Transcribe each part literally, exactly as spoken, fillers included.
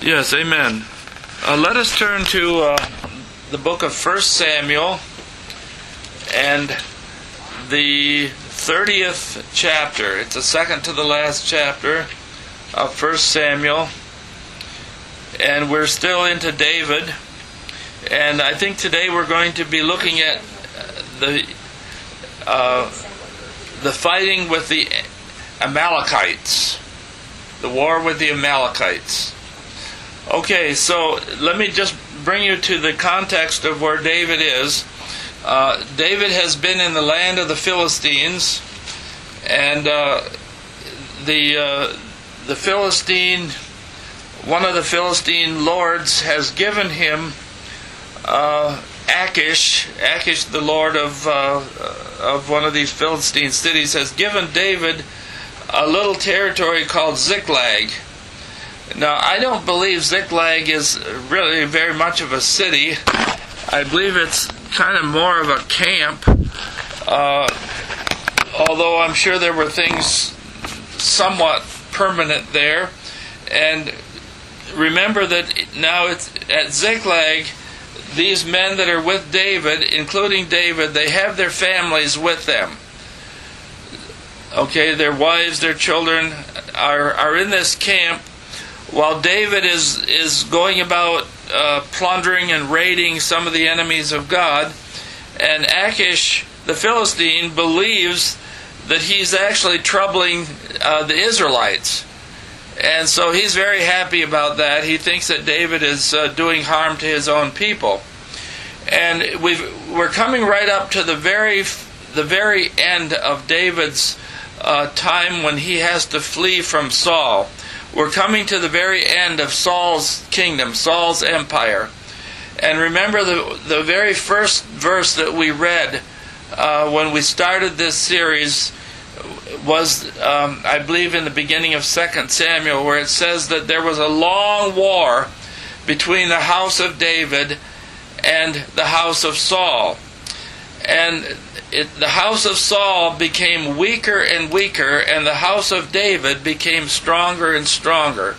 Yes, amen. Uh, let us turn to uh, the book of First Samuel and the thirtieth chapter. It's the second to the last chapter of First Samuel. And we're still into David. And I think today we're going to be looking at the uh, the fighting with the Amalekites. The war with the Amalekites. Okay, so let me just bring you to the context of where David is. Uh, David has been in the land of the Philistines, and uh, the uh, the Philistine, one of the Philistine lords has given him uh, Achish. Achish, the lord of uh, of one of these Philistine cities, has given David a little territory called Ziklag. Now, I don't believe Ziklag is really very much of a city. I believe it's kind of more of a camp, uh, although I'm sure there were things somewhat permanent there. And remember that now it's at Ziklag, these men that are with David, including David, they have their families with them. Okay, their wives, their children are, are in this camp, while David is is going about uh, plundering and raiding some of the enemies of God. And Achish, the Philistine, believes that he's actually troubling uh, the Israelites. And so he's very happy about that. He thinks that David is uh, doing harm to his own people. And we've, we're coming right up to the very, the very end of David's uh, time when he has to flee from Saul. We're coming to the very end of Saul's kingdom, Saul's empire. And remember the the very first verse that we read uh, when we started this series was, um, I believe, in the beginning of Second Samuel, where it says that there was a long war between the house of David and the house of Saul. And it, the house of Saul became weaker and weaker, and the house of David became stronger and stronger.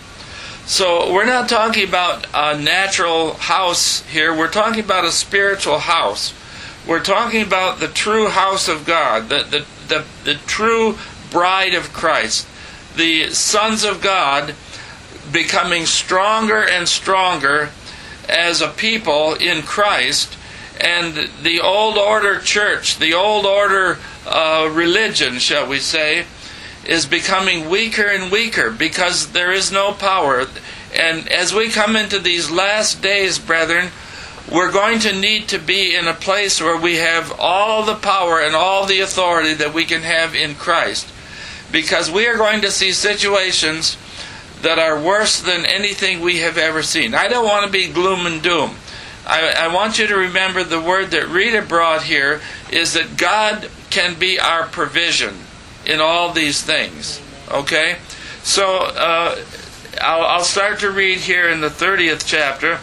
So we're not talking about a natural house here. We're talking about a spiritual house. We're talking about the true house of God, the, the, the, the true bride of Christ, the sons of God becoming stronger and stronger as a people in Christ. And the old order church, the old order uh, religion, shall we say, is becoming weaker and weaker because there is no power. And as we come into these last days, brethren, we're going to need to be in a place where we have all the power and all the authority that we can have in Christ. Because we are going to see situations that are worse than anything we have ever seen. I don't want to be gloom and doom. I, I want you to remember the word that Rita brought here is that God can be our provision in all these things. Okay? So, uh, I'll, I'll start to read here in the thirtieth chapter.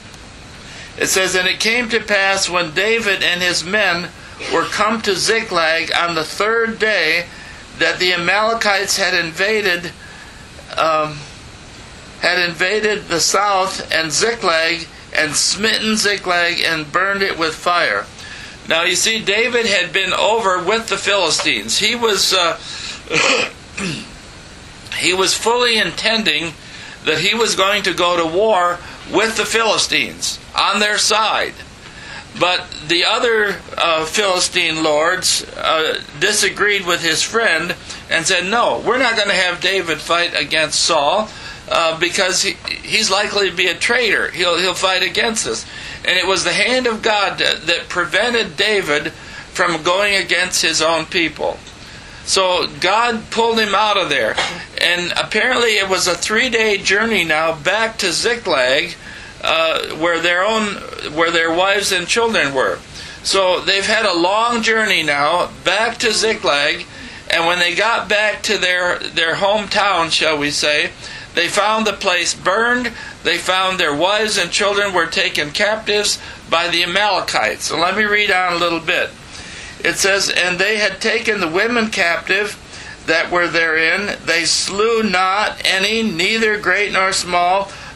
It says, "And it came to pass when David and his men were come to Ziklag on the third day that the Amalekites had invaded, um, had invaded the south and Ziklag, and smitten Ziklag and burned it with fire." Now you see, David had been over with the Philistines. He was uh, he was fully intending that he was going to go to war with the Philistines on their side. But the other uh, Philistine lords uh, disagreed with his friend and said, "No, we're not going to have David fight against Saul. Uh, because he, he's likely to be a traitor. He'll he'll fight against us." And it was the hand of God that, that prevented David from going against his own people. So God pulled him out of there. And apparently it was a three-day journey now back to Ziklag, uh, where their own where their wives and children were. So they've had a long journey now back to Ziklag, and when they got back to their their hometown, shall we say, they found the place burned. They found their wives and children were taken captives by the Amalekites. So let me read on a little bit. It says, "And they had taken the women captive that were therein. They slew not any, neither great nor small,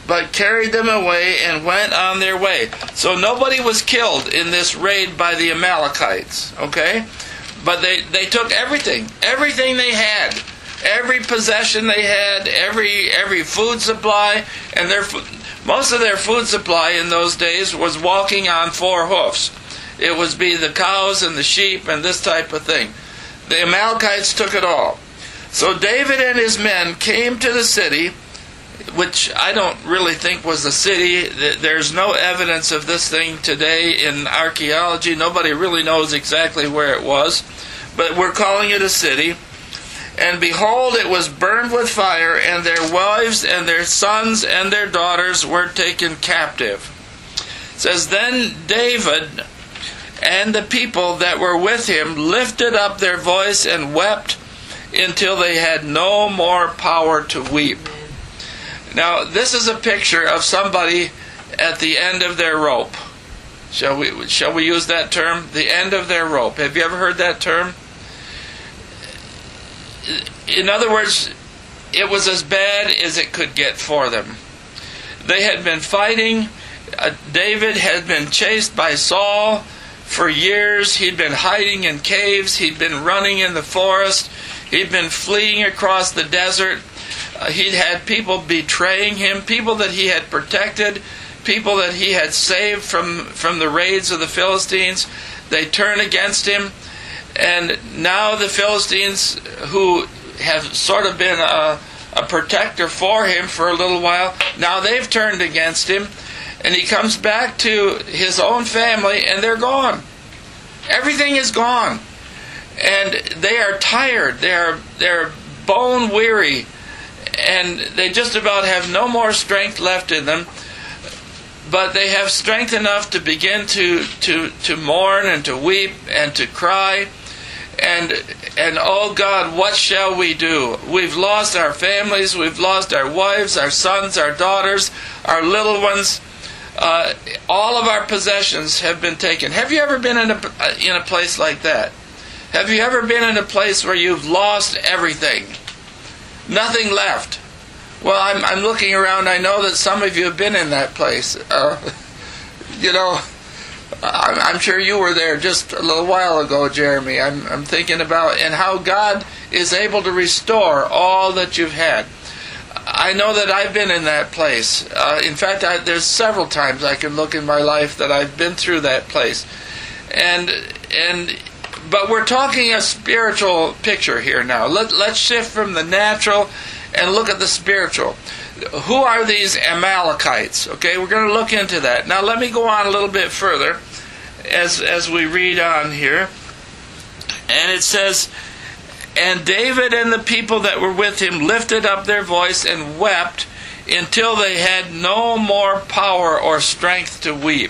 but carried them away and went on their way. So nobody was killed in this raid by the Amalekites, okay? But they, they took everything, everything they had, every possession they had, every every food supply, and their most of their food supply in those days was walking on four hoofs. It was be the cows and the sheep and this type of thing. The Amalekites took it all. So David and his men came to the city, which I don't really think was a city. There's no evidence of this thing today in archaeology. Nobody really knows exactly where it was, but we're calling it a city. And behold, it was burned with fire, and their wives and their sons and their daughters were taken captive. It says, then David and the people that were with him lifted up their voice and wept until they had no more power to weep. Now, this is a picture of somebody at the end of their rope. Shall we, shall we use that term? The end of their rope. Have you ever heard that term? In other words, it was as bad as it could get for them. They had been fighting. Uh, David had been chased by Saul for years. He'd been hiding in caves. He'd been running in the forest. He'd been fleeing across the desert. Uh, he'd had people betraying him, people that he had protected, people that he had saved from, from the raids of the Philistines. They turned against him. And now the Philistines, who have sort of been a, a protector for him for a little while, now they've turned against him. And he comes back to his own family, and they're gone. Everything is gone. And they are tired. They're, they're bone weary. And they just about have no more strength left in them. But they have strength enough to begin to, to, to mourn and to weep and to cry. And, and oh God, what shall we do? We've lost our families. We've lost our wives, our sons, our daughters, our little ones. Uh, all of our possessions have been taken. Have you ever been in a, in a place like that? Have you ever been in a place where you've lost everything? Nothing left. Well, I'm, I'm looking around. I know that some of you have been in that place. Uh, you know, I'm, I'm sure you were there just a little while ago, Jeremy. I'm, I'm thinking about and how God is able to restore all that you've had. I know that I've been in that place. Uh, in fact, I, there's several times I can look in my life that I've been through that place. And and but we're talking a spiritual picture here now. Let, let's shift from the natural and look at the spiritual. Who are these Amalekites? Okay, we're going to look into that. Now let me go on a little bit further as as we read on here. And it says, and David and the people that were with him lifted up their voice and wept until they had no more power or strength to weep.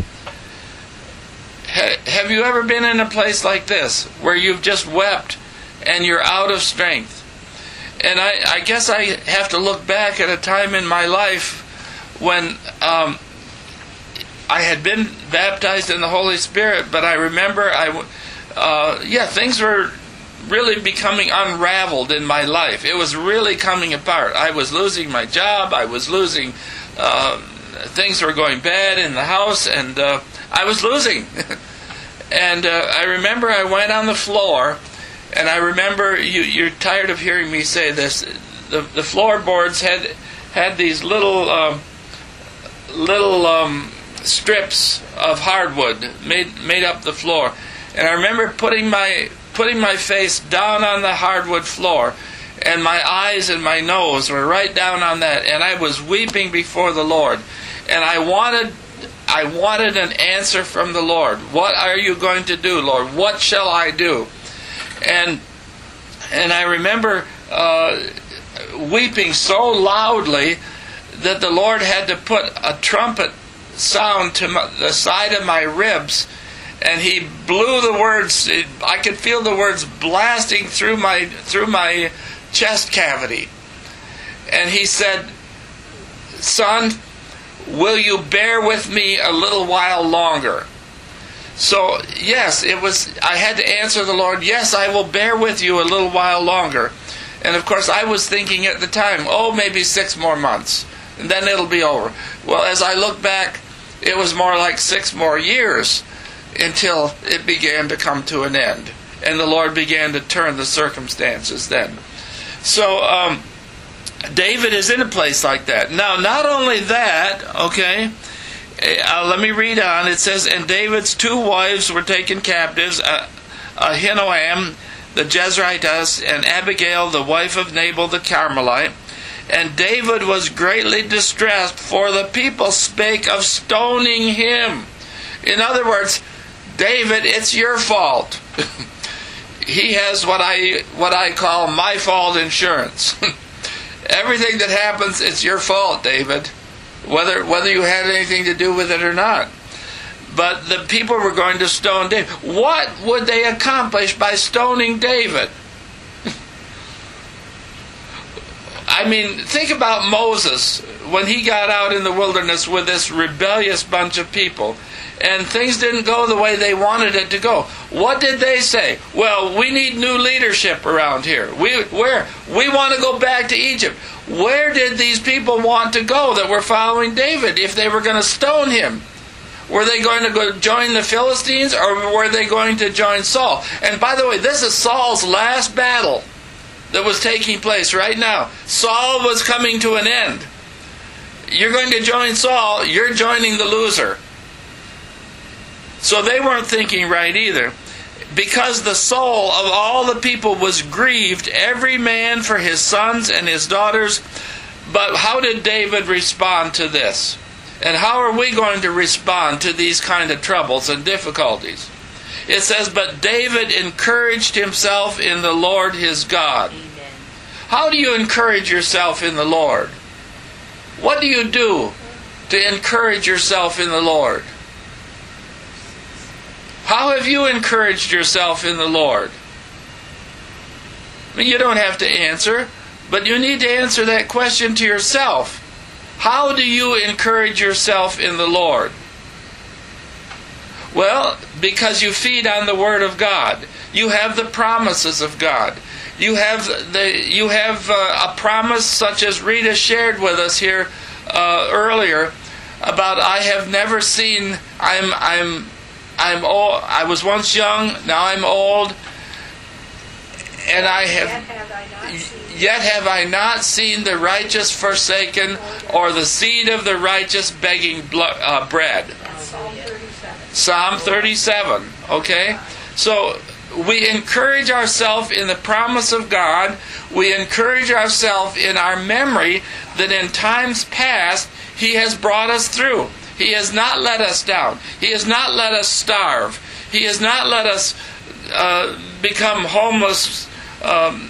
Ha- have you ever been in a place like this, where you've just wept and you're out of strength? And I, I guess I have to look back at a time in my life when um, I had been baptized in the Holy Spirit, but I remember, I, uh, yeah, things were really becoming unraveled in my life. It was really coming apart. I was losing my job. I was losing, uh, things were going bad in the house, and uh, I was losing. and uh, I remember I went on the floor, and I remember, you, you're tired of hearing me say this, the, the floorboards had had these little um, little um, strips of hardwood made made up the floor. And I remember putting my putting my face down on the hardwood floor, and my eyes and my nose were right down on that, and I was weeping before the Lord. And I wanted I wanted an answer from the Lord. What are you going to do, Lord? What shall I do? And and I remember uh, weeping so loudly that the Lord had to put a trumpet sound to my, the side of my ribs, and He blew the words. It, I could feel the words blasting through my through my chest cavity. And He said, "Son, will you bear with me a little while longer?" So, yes, it was. I had to answer the Lord, yes, I will bear with you a little while longer. And of course, I was thinking at the time, oh, maybe six more months. and then it'll be over. Well, as I look back, it was more like six more years until it began to come to an end. And the Lord began to turn the circumstances then. So, um, David is in a place like that. Now, not only that, okay, uh, let me read on. It says, and David's two wives were taken captives, uh, Ahinoam the Jezreelitess, and Abigail the wife of Nabal the Carmelite. And David was greatly distressed, for the people spake of stoning him. In other words, David, it's your fault. He has what I what I call my fault insurance. Everything that happens, it's your fault, David, whether whether you had anything to do with it or not. But the people were going to stone David. What would they accomplish by stoning David? I mean, think about Moses when he got out in the wilderness with this rebellious bunch of people, and things didn't go the way they wanted it to go. What did they say? Well, we need new leadership around here. We where we want to go back to Egypt. Where did these people want to go that were following David if they were going to stone him? Were they going to go join the Philistines, or were they going to join Saul? And by the way, this is Saul's last battle that was taking place right now. Saul was coming to an end. You're going to join Saul, you're joining the loser. So they weren't thinking right either. Because the soul of all the people was grieved, every man for his sons and his daughters. But how did David respond to this? And how are we going to respond to these kind of troubles and difficulties? It says, but David encouraged himself in the Lord his God. Amen. How do you encourage yourself in the Lord? What do you do to encourage yourself in the Lord? How have you encouraged yourself in the Lord? I mean, you don't have to answer, but you need to answer that question to yourself. How do you encourage yourself in the Lord? Well, because you feed on the Word of God. You have the promises of God. You have the you have uh, a promise such as Rita shared with us here uh, earlier about I have never seen. I'm I'm I'm old. I was once young. Now I'm old, and I have. Yet have I not seen, yet have I not seen the righteous forsaken, or the seed of the righteous begging blood, uh, bread. Psalm thirty-seven. Psalm thirty-seven. Okay, so we encourage ourselves in the promise of God. We encourage ourselves in our memory that in times past He has brought us through. He has not let us down. He has not let us starve. He has not let us uh, become homeless um,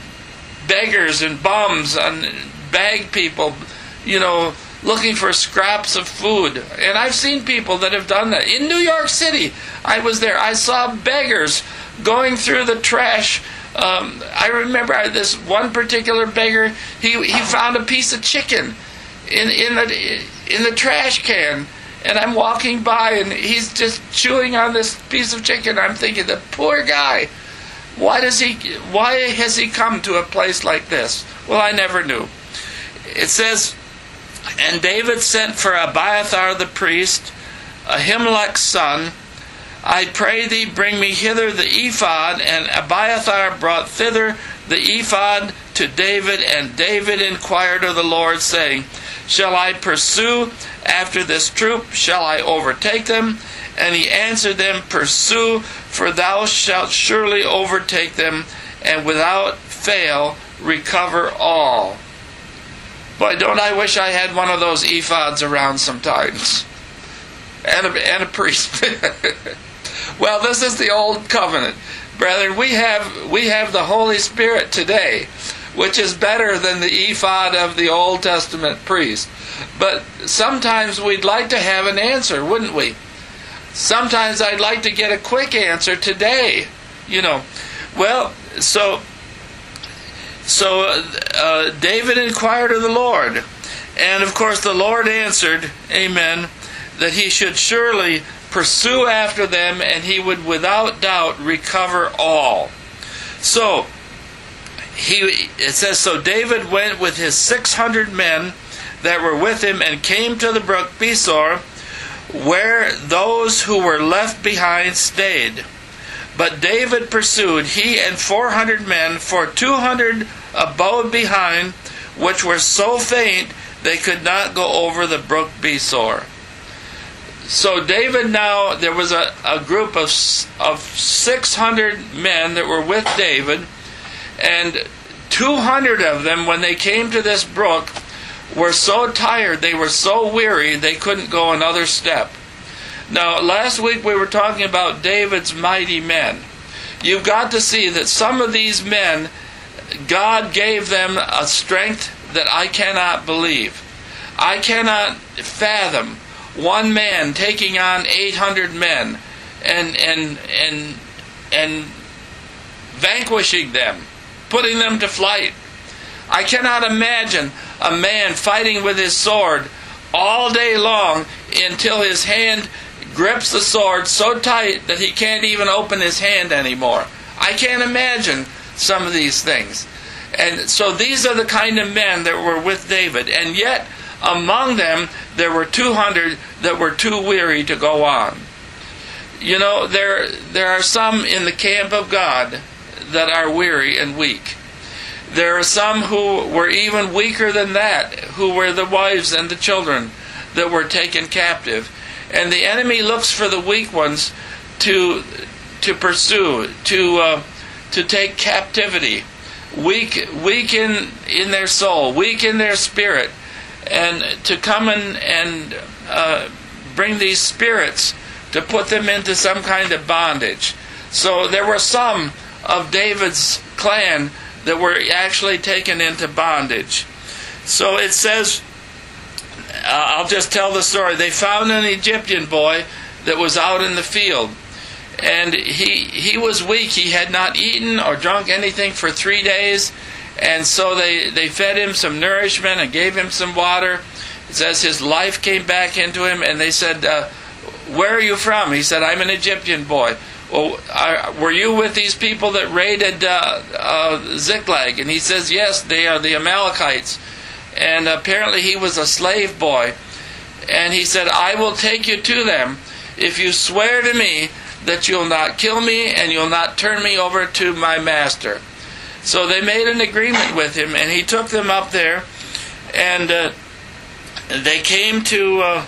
beggars and bums and bag people, you know, looking for scraps of food. And I've seen people that have done that. In New York City, I was there. I saw beggars going through the trash. Um, I remember this one particular beggar, he he found a piece of chicken in in the in the trash can, and I'm walking by and he's just chewing on this piece of chicken. I'm thinking, the poor guy, why does he why has he come to a place like this? Well, I never knew. It says, and David sent for Abiathar the priest, Ahimelech's son. I pray thee, bring me hither the ephod. And Abiathar brought thither the ephod to David, and David inquired of the Lord, saying, shall I pursue after this troop? Shall I overtake them? And he answered them, pursue, for thou shalt surely overtake them, and without fail recover all. Boy, don't I wish I had one of those ephods around sometimes. And a, and a priest. Well, this is the old covenant. Brethren, we have we have the Holy Spirit today, which is better than the ephod of the Old Testament priest. But sometimes we'd like to have an answer, wouldn't we? Sometimes I'd like to get a quick answer today, you know. Well, so so uh, David inquired of the Lord, and of course the Lord answered, amen, that he should surely pursue after them, and he would without doubt recover all. So he it says, so David went with his six hundred men. that were with him, and came to the brook Besor, where those who were left behind stayed. But David pursued, he and four hundred men, for two hundred abode behind, which were so faint they could not go over the brook Besor. So David now, there was a, a group of, of six hundred men that were with David, and two hundred of them, when they came to this brook, were so tired, they were so weary, they couldn't go another step. Now, last week we were talking about David's mighty men. You've got to see that some of these men, God gave them a strength that I cannot believe. I cannot fathom one man taking on eight hundred men and and and and vanquishing them, putting them to flight. I cannot imagine a man fighting with his sword all day long until his hand grips the sword so tight that he can't even open his hand anymore. I can't imagine some of these things. And so these are the kind of men that were with David. And yet, among them, there were two hundred that were too weary to go on. You know, there, there are some in the camp of God that are weary and weak. There are some who were even weaker than that, who were the wives and the children that were taken captive. And the enemy looks for the weak ones to to pursue, to uh, to take captivity, weak weak in, in their soul, weak in their spirit, and to come in and uh, bring these spirits to put them into some kind of bondage. So there were some of David's clan that were actually taken into bondage. So it says, uh, I'll just tell the story. They found an Egyptian boy that was out in the field. And he he was weak. He had not eaten or drunk anything for three days. And so they, they fed him some nourishment and gave him some water. It says his life came back into him. And they said, uh, where are you from? He said, I'm an Egyptian boy. Well, are, were you with these people that raided uh, uh, Ziklag? And he says, yes, they are the Amalekites. And apparently he was a slave boy. And he said, I will take you to them if you swear to me that you'll not kill me and you'll not turn me over to my master. So they made an agreement with him, and he took them up there, and uh, they came to uh,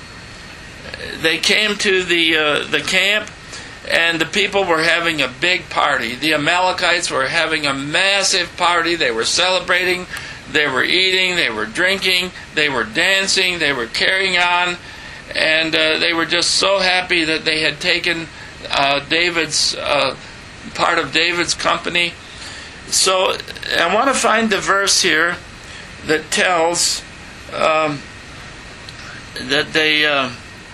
they came to the uh, the camp. And the people were having a big party. The Amalekites were having a massive party. They were celebrating. They were eating. They were drinking. They were dancing. They were carrying on. And uh, they were just so happy that they had taken uh, David's, uh, part of David's company. So I want to find the verse here that tells um, that they... Uh,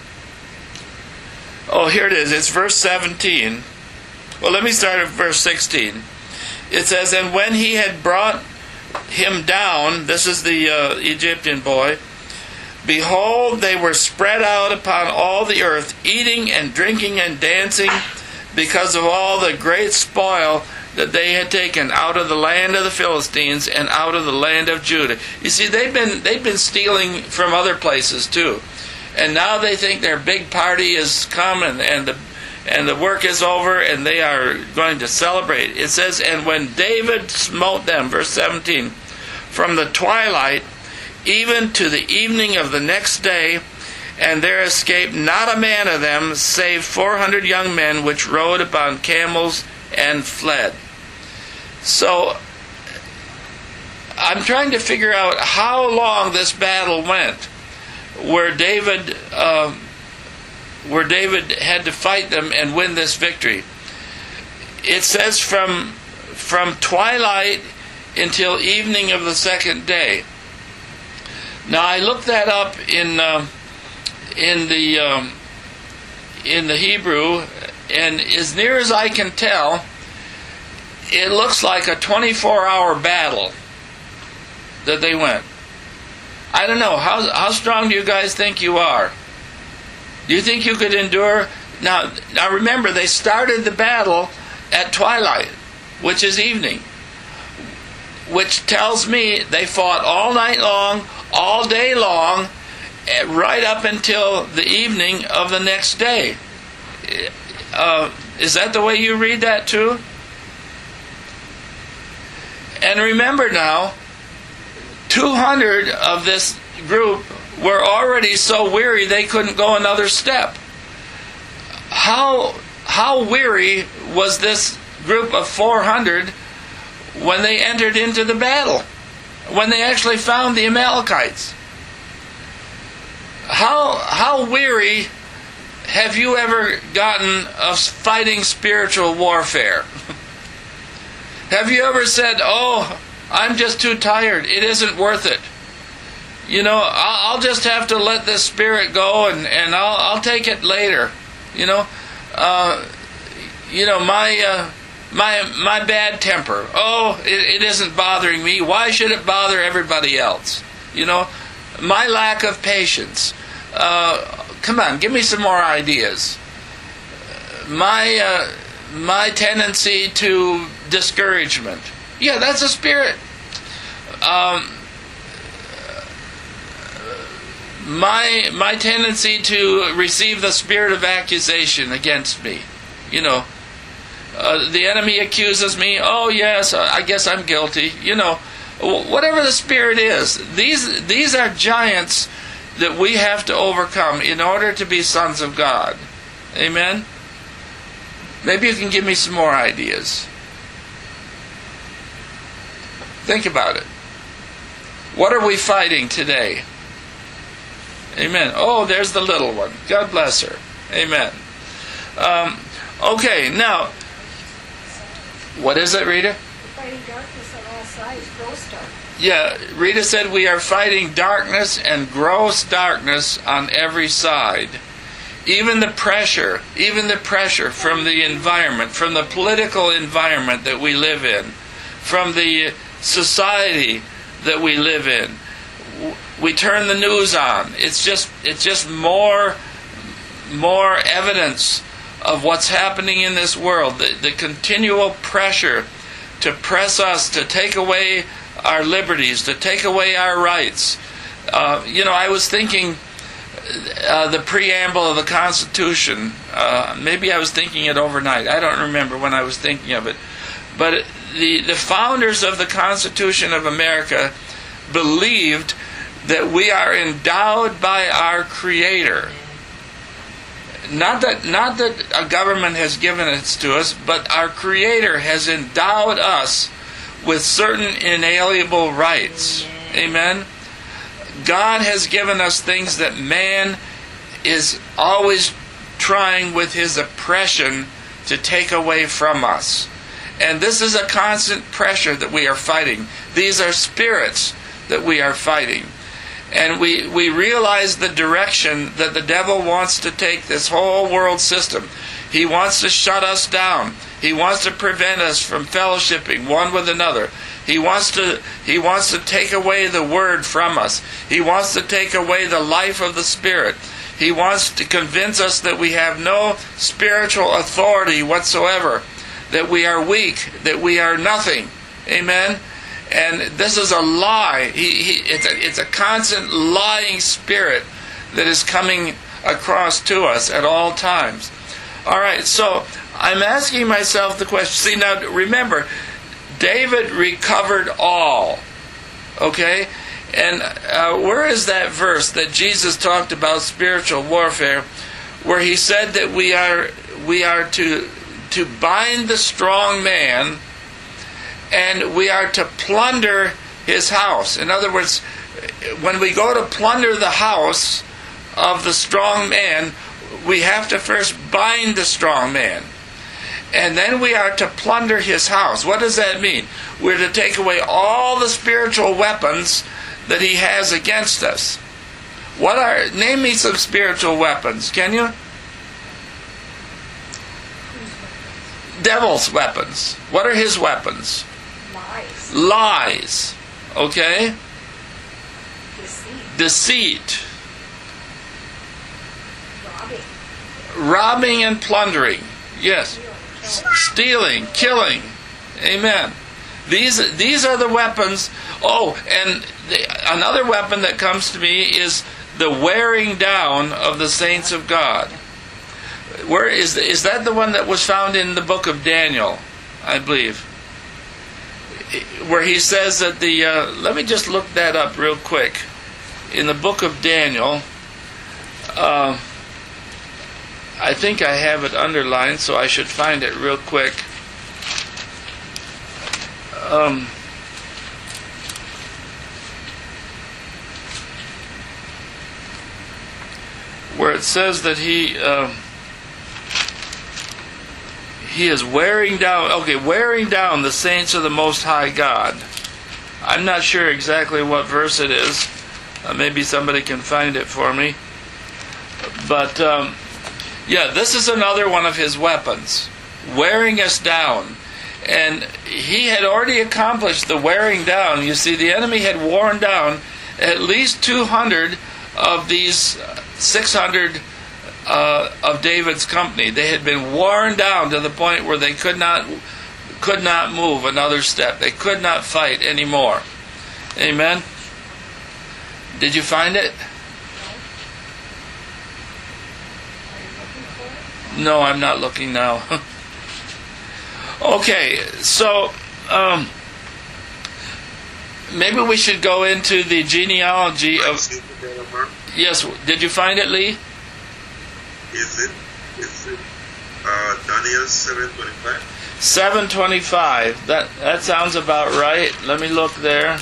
Oh, here it is. It's verse seventeen. Well, let me start at verse sixteen. It says, and when he had brought him down, this is the uh, Egyptian boy, behold, they were spread out upon all the earth, eating and drinking and dancing, because of all the great spoil that they had taken out of the land of the Philistines and out of the land of Judah. You see, they've been they've been stealing from other places too. And now they think their big party has come, and, and the and the work is over, and they are going to celebrate. It says, and when David smote them, verse seventeen, from the twilight even to the evening of the next day, and there escaped not a man of them, save four hundred young men, which rode upon camels and fled. So I'm trying to figure out how long this battle went, where David, uh, where David had to fight them and win this victory. It says from from twilight until evening of the second day. Now I looked that up in uh, in the um, in the Hebrew, and as near as I can tell, it looks like a twenty-four hour battle that they went. I don't know. How how strong do you guys think you are? Do you think you could endure? Now, now remember, they started the battle at twilight, which is evening. which tells me they fought all night long, all day long, right up until the evening of the next day. Uh, is that the way you read that too? And remember now, two hundred of this group were already so weary they couldn't go another step. How, how weary was this group of four hundred when they entered into the battle? When they actually found the Amalekites? How, how weary have you ever gotten of fighting spiritual warfare? Have you ever said, oh, I'm just too tired, it isn't worth it. You know, I'll just have to let this spirit go and, and I'll, I'll take it later. You know, uh, you know, my, uh, my, my bad temper, oh, it, it isn't bothering me. Why should it bother everybody else? You know, my lack of patience. Uh, come on, give me some more ideas. My, uh, my tendency to discouragement. Yeah, that's a spirit. Um, my my tendency to receive the spirit of accusation against me. You know, uh, the enemy accuses me. Oh yes, I guess I'm guilty. You know, whatever the spirit is, these these are giants that we have to overcome in order to be sons of God. Amen. Maybe you can give me some more ideas. Think about it. What are we fighting today? Amen. Oh, there's the little one. God bless her. Amen. Um, okay, now, what is it, Rita? We're fighting darkness on all sides, gross darkness. Yeah, Rita said we are fighting darkness and gross darkness on every side. Even the pressure, even the pressure from the environment, from the political environment that we live in, from the society that we live in. We turn the news on. It's just it's just more more evidence of what's happening in this world. The, the continual pressure to press us, to take away our liberties, to take away our rights. Uh, you know, I was thinking uh, the preamble of the Constitution. Uh, maybe I was thinking it overnight. I don't remember when I was thinking of it. But the, the founders of the Constitution of America believed that we are endowed by our Creator. Not that not that a government has given it to us, but our Creator has endowed us with certain inalienable rights. Amen? God has given us things that man is always trying with his oppression to take away from us. And this is a constant pressure that we are fighting. These are spirits that we are fighting. And we, we realize the direction that the devil wants to take this whole world system. He wants to shut us down. He wants to prevent us from fellowshipping one with another. He wants to he wants to take away the word from us. He wants to take away the life of the Spirit. He wants to convince us that we have no spiritual authority whatsoever, that we are weak, that we are nothing. Amen? And this is a lie. He, he, it's, a, it's a constant lying spirit that is coming across to us at all times. All right, so I'm asking myself the question. See, now remember, David recovered all. Okay? And uh, where is that verse that Jesus talked about spiritual warfare, where he said that we are we are to to bind the strong man, and we are to plunder his house. In other words, when we go to plunder the house of the strong man, we have to first bind the strong man. And then we are to plunder his house. What does that mean? We're to take away all the spiritual weapons that he has against us. What are, name me some spiritual weapons, can you? Devil's weapons. What are his weapons? Lies. Lies. Okay? Deceit. Deceit. Robbing. Robbing and plundering. Yes. Stealing. Stealing. Killing. Amen. These these are the weapons. Oh, and the, another weapon that comes to me is the wearing down of the saints of God. Where is is that the one that was found in the book of Daniel, I believe, where he says that the uh, let me just look that up real quick. In the book of Daniel, uh, I think I have it underlined, so I should find it real quick. Um, where it says that he uh, he is wearing down, okay, wearing down the saints of the Most High God. I'm not sure exactly what verse it is. Uh, maybe somebody can find it for me. But, um, yeah, this is another one of his weapons, wearing us down. And he had already accomplished the wearing down. You see, the enemy had worn down at least two hundred of these six hundred uh, of David's company. They had been worn down to the point where they could not could not move another step. They could not fight anymore. Amen? Did you find it? No, I'm not looking now. Okay, so um, maybe we should go into the genealogy of... Yes, did you find it, Lee? Is it, is it uh, Daniel seven twenty-five? seven twenty-five. That, that sounds about right. Let me look there.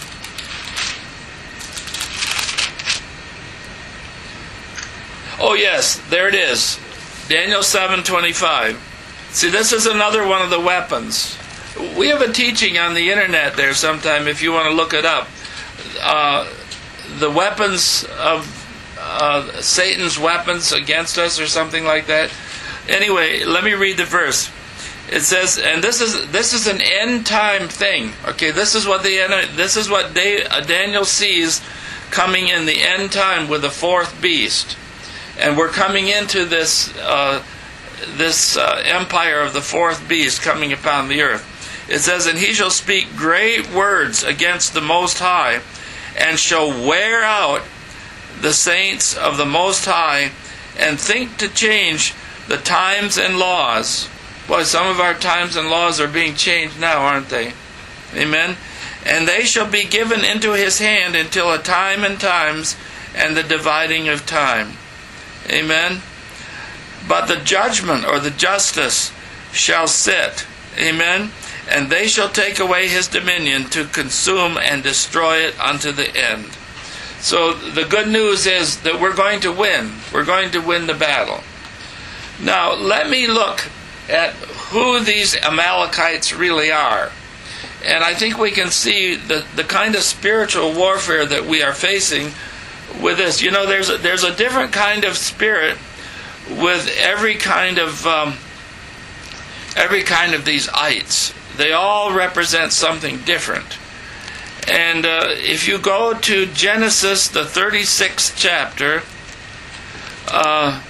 Oh yes, there it is. Daniel seven twenty-five. See, this is another one of the weapons. We have a teaching on the internet there sometime if you want to look it up. Uh, the weapons of uh, Satan's weapons against us or something like that. Anyway, let me read the verse. It says, and this is this is an end time thing. Okay, this is what the this is what Daniel sees coming in the end time with the fourth beast. And we're coming into this uh, this uh, empire of the fourth beast coming upon the earth. It says, and he shall speak great words against the Most High, and shall wear out the saints of the Most High, and think to change the times and laws. Boy, some of our times and laws are being changed now, aren't they? Amen? And they shall be given into his hand until a time and times, and the dividing of time. Amen. But the judgment or the justice shall sit. Amen. And they shall take away his dominion to consume and destroy it unto the end. So the good news is that we're going to win. We're going to win the battle. Now let me look at who these Amalekites really are. And I think we can see the, the kind of spiritual warfare that we are facing with this. You know, there's a, there's a different kind of spirit with every kind of um, every kind of these ites. They all represent something different. And uh, if you go to Genesis, the thirty-sixth chapter, uh,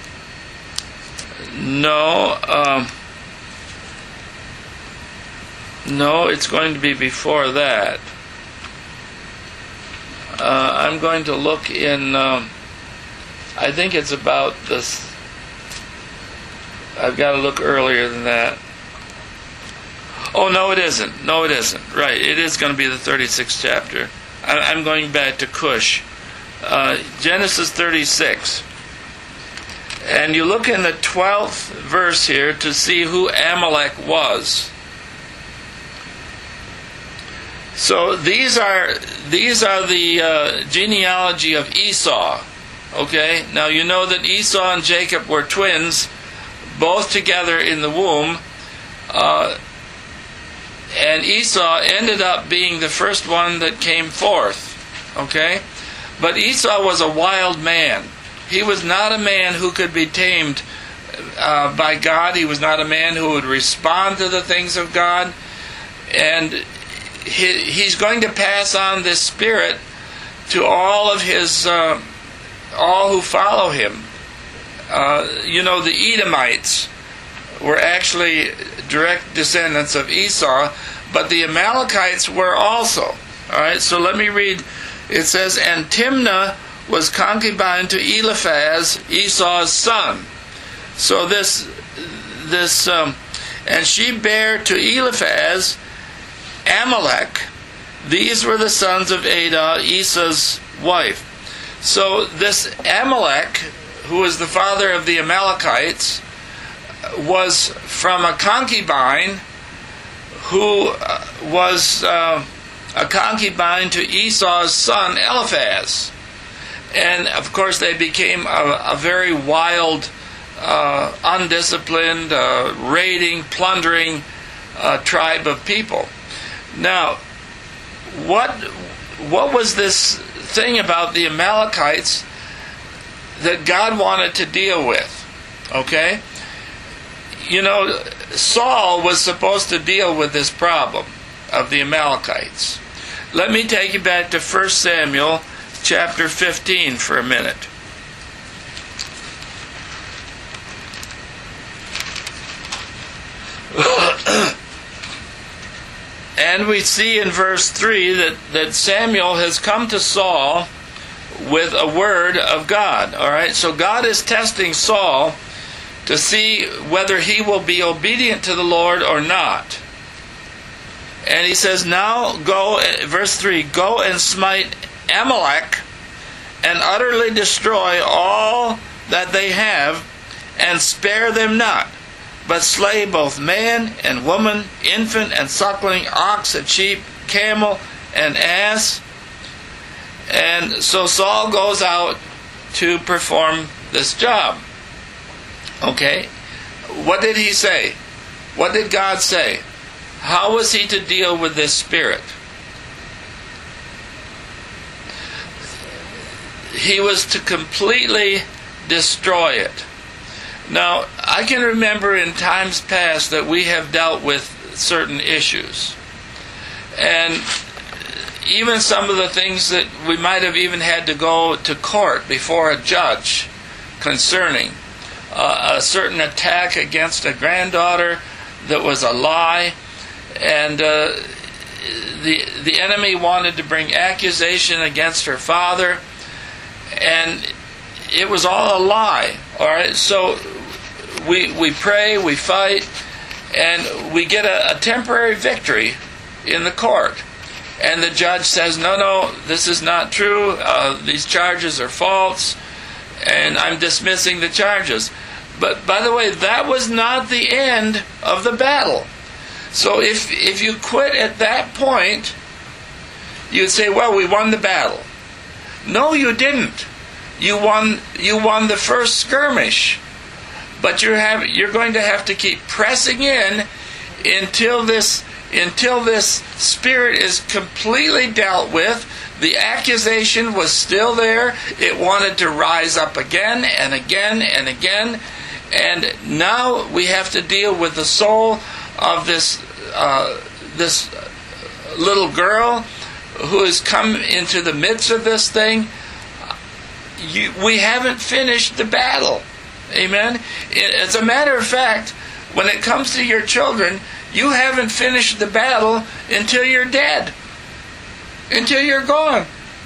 no, um, no, it's going to be before that. Uh, I'm going to look in, um, I think it's about this, I've got to look earlier than that. Oh, no, it isn't. No, it isn't. Right, it is going to be the thirty-sixth chapter. I, I'm going back to Cush. Uh, Genesis thirty-six. And you look in the twelfth verse here to see who Amalek was. So these are these are the uh, genealogy of Esau. Okay? Now you know that Esau and Jacob were twins, both together in the womb. Uh, and Esau ended up being the first one that came forth. Okay? But Esau was a wild man. He was not a man who could be tamed uh, by God. He was not a man who would respond to the things of God. And he, he's going to pass on this spirit to all of his, uh, all who follow him. Uh, you know, the Edomites were actually direct descendants of Esau, but the Amalekites were also. All right, so let me read. It says, and Timnah was concubine to Eliphaz, Esau's son. So this, this, um, and she bare to Eliphaz Amalek. These were the sons of Adah, Esau's wife. So this Amalek, who was the father of the Amalekites, was from a concubine who uh, was uh, a concubine to Esau's son Eliphaz. And of course they became a, a very wild, uh, undisciplined, uh, raiding, plundering uh, tribe of people. Now, what what was this thing about the Amalekites that God wanted to deal with? Okay? You know, Saul was supposed to deal with this problem of the Amalekites. Let me take you back to First Samuel chapter fifteen for a minute. And we see in verse three that, that Samuel has come to Saul with a word of God. All right, so God is testing Saul to see whether he will be obedient to the Lord or not. And he says, now go, verse three, go and smite Amalek and utterly destroy all that they have, and spare them not, but slay both man and woman, infant and suckling, ox and sheep, camel and ass. And so Saul goes out to perform this job. Okay? What did he say? What did God say? How was he to deal with this spirit? He was to completely destroy it. Now, I can remember in times past that we have dealt with certain issues. And even some of the things that we might have even had to go to court before a judge concerning uh, a certain attack against a granddaughter that was a lie. And uh, the the enemy wanted to bring accusation against her father, and it was all a lie. All right, so we we pray, we fight, and we get a, a temporary victory in the court. And the judge says, no, no, this is not true. Uh, these charges are false, and I'm dismissing the charges. But by the way, that was not the end of the battle. So if if you quit at that point, you'd say, well, we won the battle. No, you didn't. You won you won the first skirmish. But you're have you're going to have to keep pressing in until this until this spirit is completely dealt with. The accusation was still there. It wanted to rise up again and again and again. And now we have to deal with the soul of this uh, this little girl who has come into the midst of this thing. You, we haven't finished the battle. Amen? As a matter of fact, when it comes to your children, you haven't finished the battle until you're dead. Until you're gone.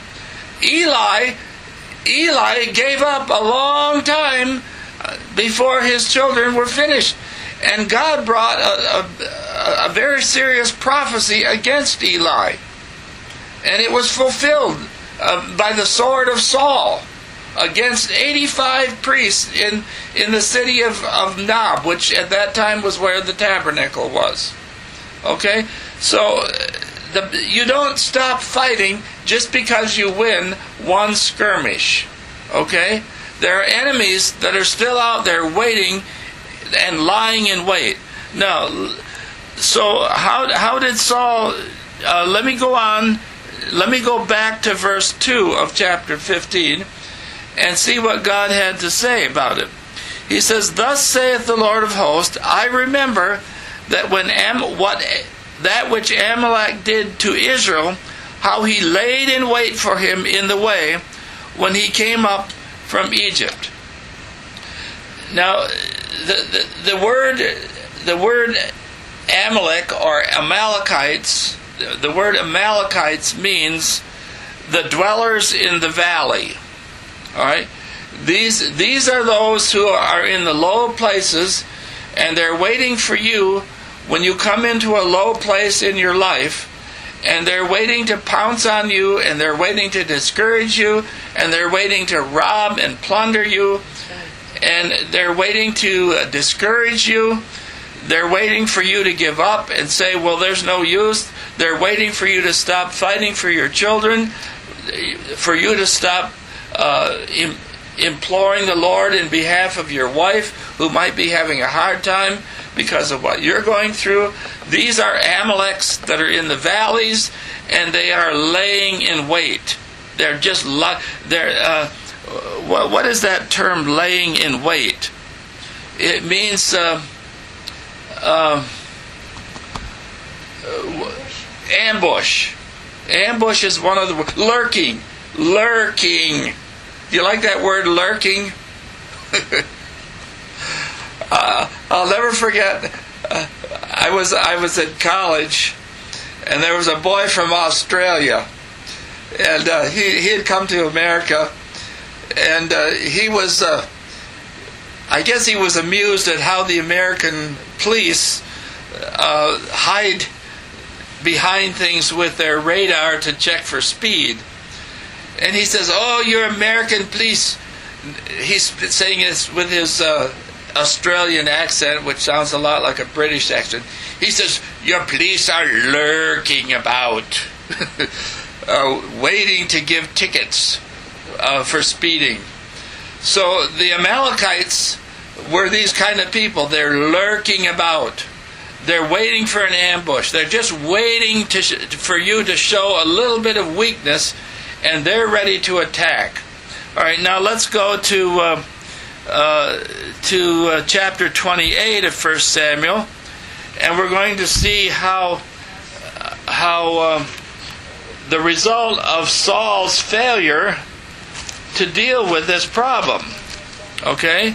Eli, Eli gave up a long time before his children were finished. And God brought a, a, a very serious prophecy against Eli. And it was fulfilled uh, by the sword of Saul against eighty-five priests in, in the city of, of Nob, which at that time was where the tabernacle was. Okay? So the, you don't stop fighting just because you win one skirmish. Okay? There are enemies that are still out there waiting and lying in wait. Now, so how how did Saul? Uh, let me go on. Let me go back to verse two of chapter fifteen and see what God had to say about it. He says, "Thus saith the Lord of hosts: I remember that when Am- what that which Amalek did to Israel, how he laid in wait for him in the way when he came up from Egypt." Now, the, the the word the word Amalek or Amalekites, the word Amalekites means the dwellers in the valley. All right? These, these are those who are in the low places, and they're waiting for you when you come into a low place in your life, and they're waiting to pounce on you, and they're waiting to discourage you, and they're waiting to rob and plunder you, and they're waiting to uh, discourage you. They're waiting for you to give up and say, well, there's no use. They're waiting for you to stop fighting for your children, for you to stop uh, im- imploring the Lord in behalf of your wife, who might be having a hard time because of what you're going through. These are Amaleks that are in the valleys, and they are laying in wait. They're just li- they're uh, what, what is that term, laying in wait? It means uh, uh, ambush. Ambush is one of the lurking, lurking. Do you like that word, lurking? uh, I'll never forget. Uh, I was I was at college, and there was a boy from Australia, and uh, he he had come to America, and uh, he was uh, I guess he was amused at how the American police uh, hide behind things with their radar to check for speed. And he says, "Oh, your American police." He's saying this with his uh, Australian accent, which sounds a lot like a British accent. He says, "Your police are lurking about, uh, waiting to give tickets uh, for speeding." So the Amalekites were these kind of people. They're lurking about. They're waiting for an ambush. They're just waiting to sh- for you to show a little bit of weakness, and they're ready to attack. All right, now let's go to uh, uh, to uh, chapter twenty-eight of First Samuel, and we're going to see how how uh, the result of Saul's failure to deal with this problem. Okay?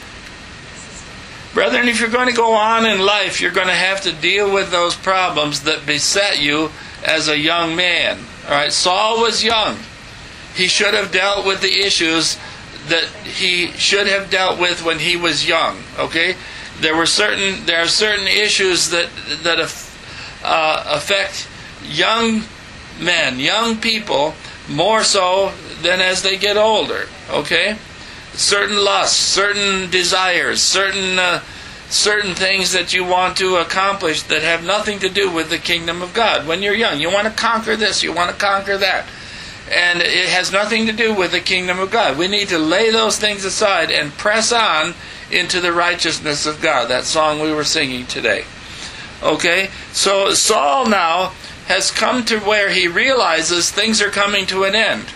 Brethren, if you're going to go on in life, you're going to have to deal with those problems that beset you as a young man. All right, Saul was young. He should have dealt with the issues that he should have dealt with when he was young. Okay, there were certain there are certain issues that that uh, affect young men, young people, more so than as they get older. Okay, certain lusts, certain desires, certain uh, certain things that you want to accomplish that have nothing to do with the kingdom of God. When you're young, you want to conquer this, you want to conquer that. And it has nothing to do with the kingdom of God. We need to lay those things aside and press on into the righteousness of God. That song we were singing today. Okay? So Saul now has come to where he realizes things are coming to an end.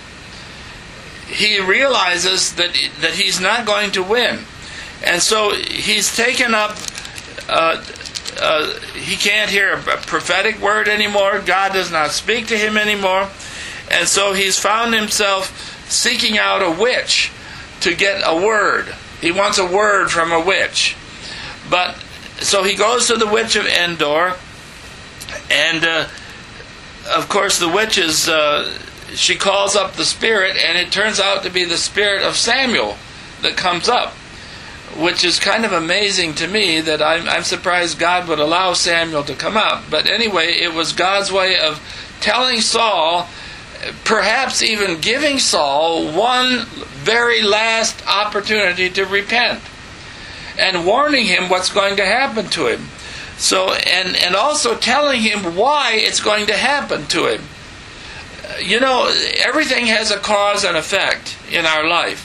He realizes that that he's not going to win. And so he's taken up, uh, uh, he can't hear a prophetic word anymore. God does not speak to him anymore. And so he's found himself seeking out a witch to get a word. He wants a word from a witch. But so he goes to the witch of Endor, and uh, of course the witch is, uh, she calls up the spirit, and it turns out to be the spirit of Samuel that comes up, which is kind of amazing to me that I'm, I'm surprised God would allow Samuel to come up. But anyway, it was God's way of telling Saul, perhaps even giving Saul one very last opportunity to repent, and warning him what's going to happen to him. So, and, and also telling him why it's going to happen to him. You know, everything has a cause and effect in our life.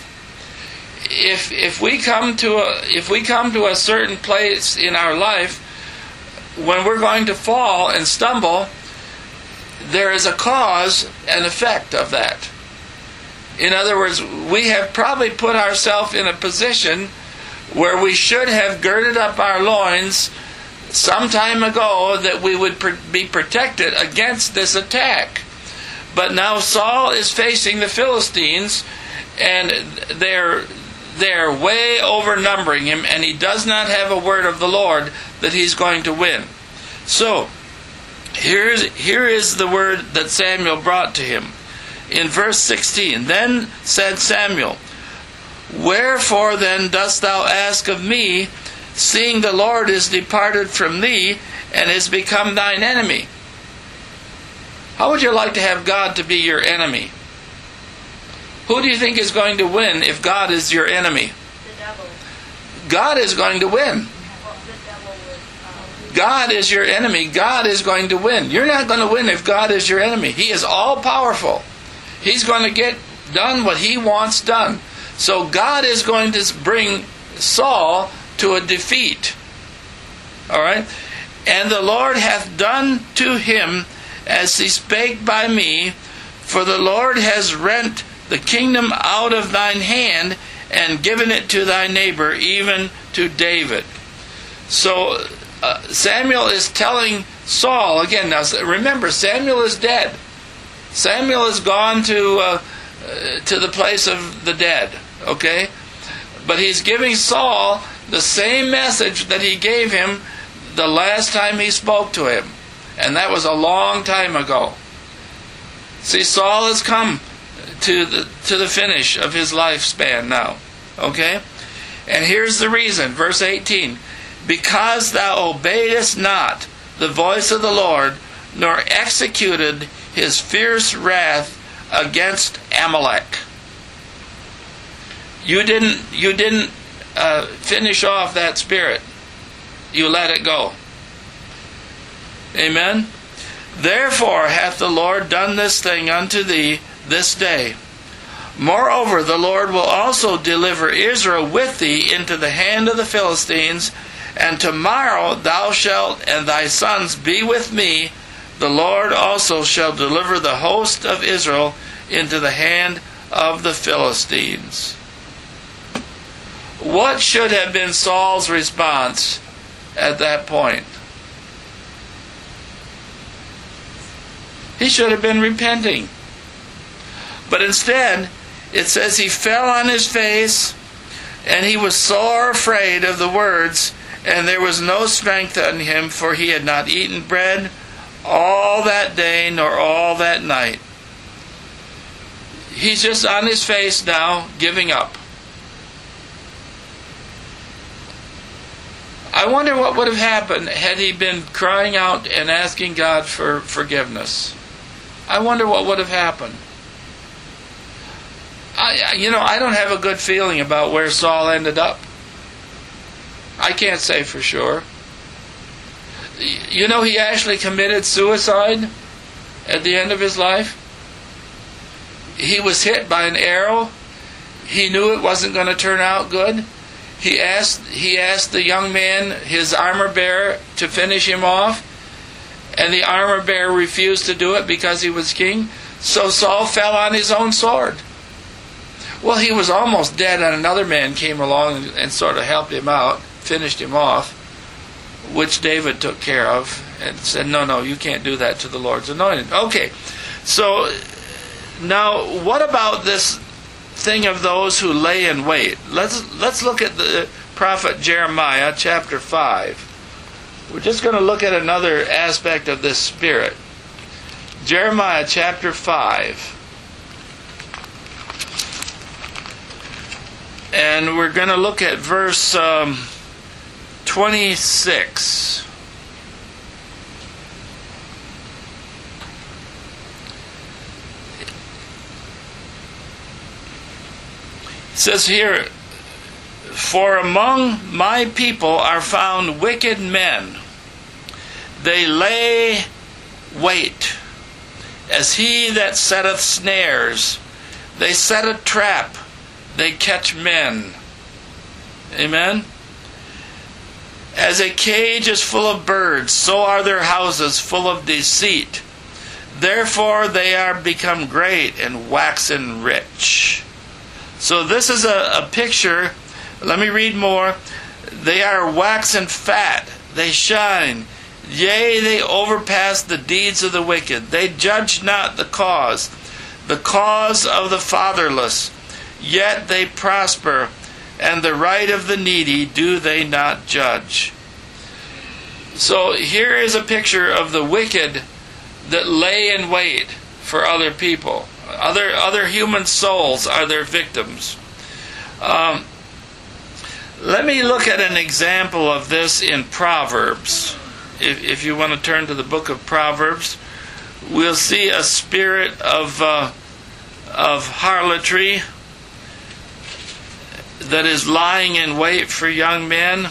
If if we come to a if we come to a certain place in our life when we're going to fall and stumble, there is a cause and effect of that. In other words, we have probably put ourselves in a position where we should have girded up our loins some time ago that we would be protected against this attack. But now Saul is facing the Philistines, and they're they're way overnumbering him, and he does not have a word of the Lord that he's going to win. So, here's, here is the word that Samuel brought to him. In verse sixteen, then said Samuel, wherefore then dost thou ask of me, seeing the Lord is departed from thee, and is become thine enemy? How would you like to have God to be your enemy? Who do you think is going to win if God is your enemy? The devil. God is going to win. Well, the devil was, um, God is your enemy. God is going to win. You're not going to win if God is your enemy. He is all powerful. He's going to get done what He wants done. So God is going to bring Saul to a defeat. All right? And the Lord hath done to him as He spake by me, for the Lord has rent the kingdom out of thine hand, and given it to thy neighbor, even to David. So uh, Samuel is telling Saul, again, now remember, Samuel is dead. Samuel has gone to uh, uh, to the place of the dead, okay? But he's giving Saul the same message that he gave him the last time he spoke to him. And that was a long time ago. See, Saul has come to the to the finish of his lifespan now. Okay? And here's the reason, verse eighteen. Because thou obeyedest not the voice of the Lord, nor executed His fierce wrath against Amalek. You didn't you didn't uh, finish off that spirit. You let it go. Amen? Therefore hath the Lord done this thing unto thee this day. Moreover, the Lord will also deliver Israel with thee into the hand of the Philistines, and tomorrow thou shalt and thy sons be with me. The Lord also shall deliver the host of Israel into the hand of the Philistines. What should have been Saul's response at that point? He should have been repenting. But instead, it says he fell on his face, and he was sore afraid of the words, and there was no strength in him, for he had not eaten bread all that day nor all that night. He's just on his face now, giving up. I wonder what would have happened had he been crying out and asking God for forgiveness. I wonder what would have happened. I, you know, I don't have a good feeling about where Saul ended up. I can't say for sure. You know, he actually committed suicide at the end of his life. He was hit by an arrow. He knew it wasn't going to turn out good. He asked, he asked the young man, his armor bearer, to finish him off. And the armor bearer refused to do it because he was king. So Saul fell on his own sword. Well, he was almost dead, and another man came along and sort of helped him out, finished him off, which David took care of, and said, no, no, you can't do that to the Lord's anointed. Okay, so now what about this thing of those who lay in wait? Let's, let's look at the prophet Jeremiah, chapter five. We're just going to look at another aspect of this spirit. Jeremiah chapter five. And we're going to look at verse um, twenty-six. It says here, for among my people are found wicked men. They lay wait, as he that setteth snares. They set a trap. They catch men. Amen? As a cage is full of birds, so are their houses full of deceit. Therefore they are become great and waxen rich. So this is a, a picture. Let me read more. They are waxen fat. They shine. Yea, they overpass the deeds of the wicked. They judge not the cause, the cause of the fatherless. Yet they prosper, and the right of the needy do they not judge. So here is a picture of the wicked that lay in wait for other people. Other other human souls are their victims. Um, let me look at an example of this in Proverbs. If, if you want to turn to the book of Proverbs, we'll see a spirit of uh, of harlotry that is lying in wait for young men.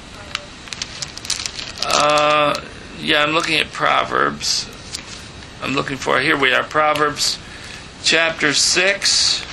Uh, yeah, I'm looking at Proverbs. I'm looking for, here we are, Proverbs chapter six.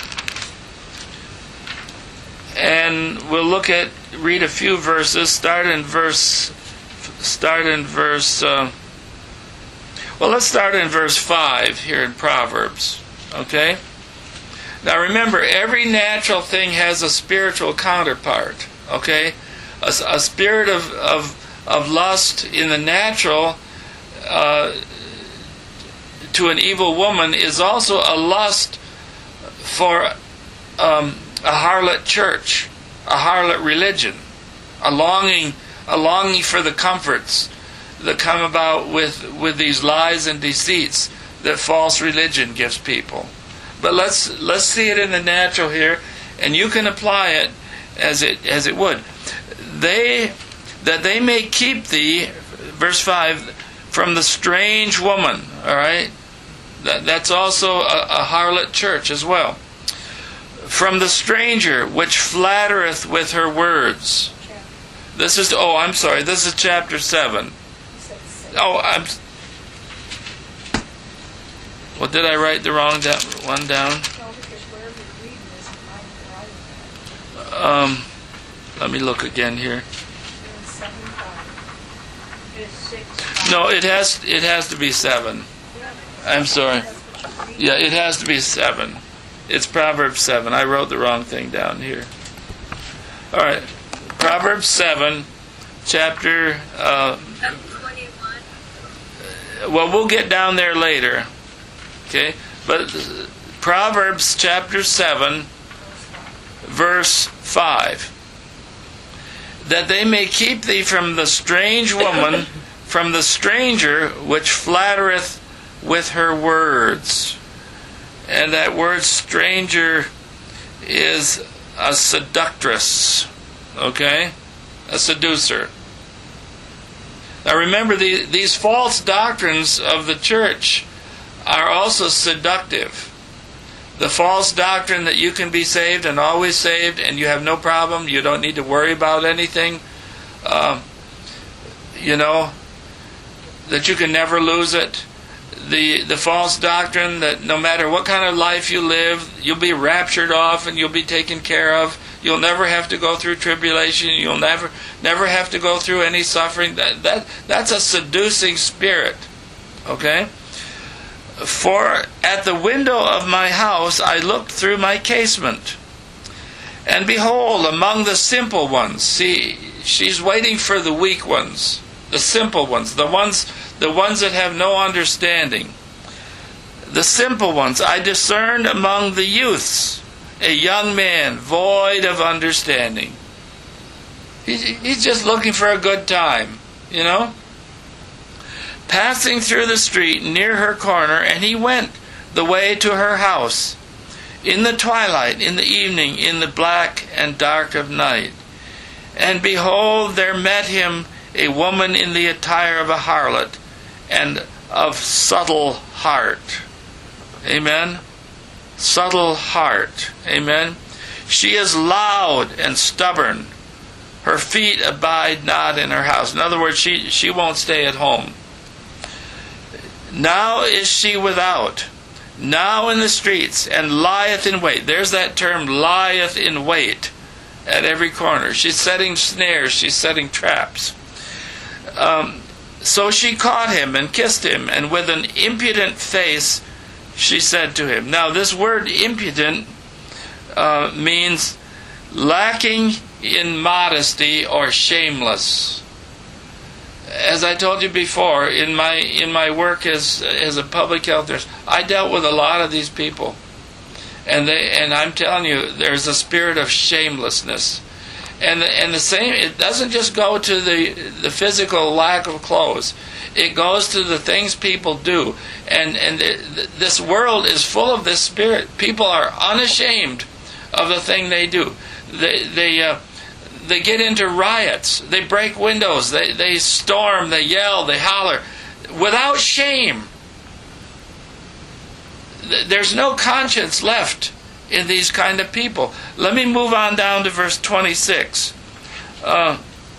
And we'll look at, read a few verses. Start in verse, start in verse, uh, well, let's start in verse five here in Proverbs. Okay? Now remember, every natural thing has a spiritual counterpart. Okay? A, a spirit of, of of lust in the natural uh, to an evil woman is also a lust for um, a harlot church, a harlot religion, a longing, a longing for the comforts that come about with with these lies and deceits that false religion gives people. But let's let's see it in the natural here, and you can apply it as it as it would. They that they may keep thee, verse five, from the strange woman. All right, that, that's also a, a harlot church as well. From the stranger which flattereth with her words. This is oh, I'm sorry. This is chapter seven. Oh, I'm. Well, did I write the wrong da- one down? No, because wherever you're reading this, it might be right. Um, let me look again here. It's seven five. It's six five. No, it has it has to be seven. I'm sorry. That's what you're reading. Yeah, it has to be seven. It's Proverbs seven. I wrote the wrong thing down here. All right, Proverbs seven, chapter. Uh, well, we'll get down there later. Okay, but Proverbs chapter seven, verse five. That they may keep thee from the strange woman, from the stranger which flattereth with her words. And that word stranger is a seductress. Okay? A seducer. Now remember, the, these false doctrines of the church are also seductive. The false doctrine that you can be saved and always saved and you have no problem, you don't need to worry about anything, um, you know, that you can never lose it. The the false doctrine that no matter what kind of life you live, you'll be raptured off and you'll be taken care of. You'll never have to go through tribulation. You'll never never have to go through any suffering. That that that's a seducing spirit. Okay? For at the window of my house I looked through my casement, and behold, among the simple ones, see, she's waiting for the weak ones, the simple ones, the ones, the ones that have no understanding. The simple ones, I discerned among the youths a young man void of understanding. He's, he's just looking for a good time, you know? Passing through the street near her corner, and he went the way to her house in the twilight, in the evening, in the black and dark of night. And behold, there met him a woman in the attire of a harlot and of subtle heart. Amen? Subtle heart. Amen? She is loud and stubborn. Her feet abide not in her house. In other words, she, she won't stay at home. Now is she without, now in the streets, and lieth in wait. There's that term, lieth in wait, at every corner. She's setting snares, she's setting traps. Um, so she caught him and kissed him, and with an impudent face she said to him. Now this word impudent uh, means lacking in modesty or shameless. As I told you before, in my in my work as as a public health nurse, I dealt with a lot of these people, and they and I'm telling you, there's a spirit of shamelessness, And the, and the same, it doesn't just go to the, the physical lack of clothes. It goes to the things people do. And, and the, this world is full of this spirit. People are unashamed of the thing they do. They they uh, they get into riots. They break windows. They, they storm. They yell. They holler. Without shame. There's no conscience left in these kind of people. Let me move on down to verse twenty-six. Uh,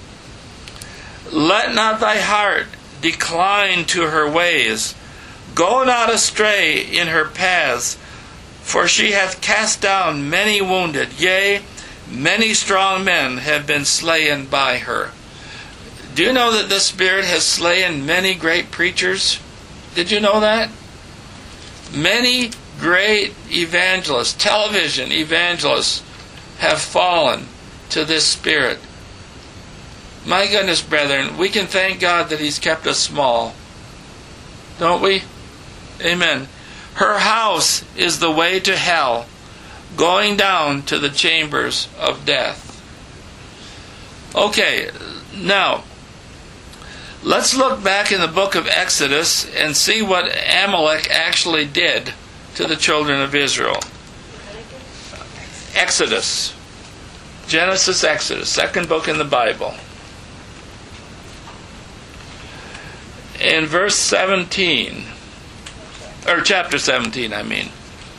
Let not thy heart decline to her ways. Go not astray in her paths, for she hath cast down many wounded. Yea, many strong men have been slain by her. Do you know that the Spirit has slain many great preachers? Did you know that? Many great evangelists, television evangelists, have fallen to this spirit. My goodness, brethren, we can thank God that He's kept us small. Don't we? Amen. Her house is the way to hell, going down to the chambers of death. Okay, now, let's look back in the book of Exodus and see what Amalek actually did to the children of Israel. Exodus. Genesis, Exodus, second book in the Bible. In verse seventeen, or chapter seventeen, I mean.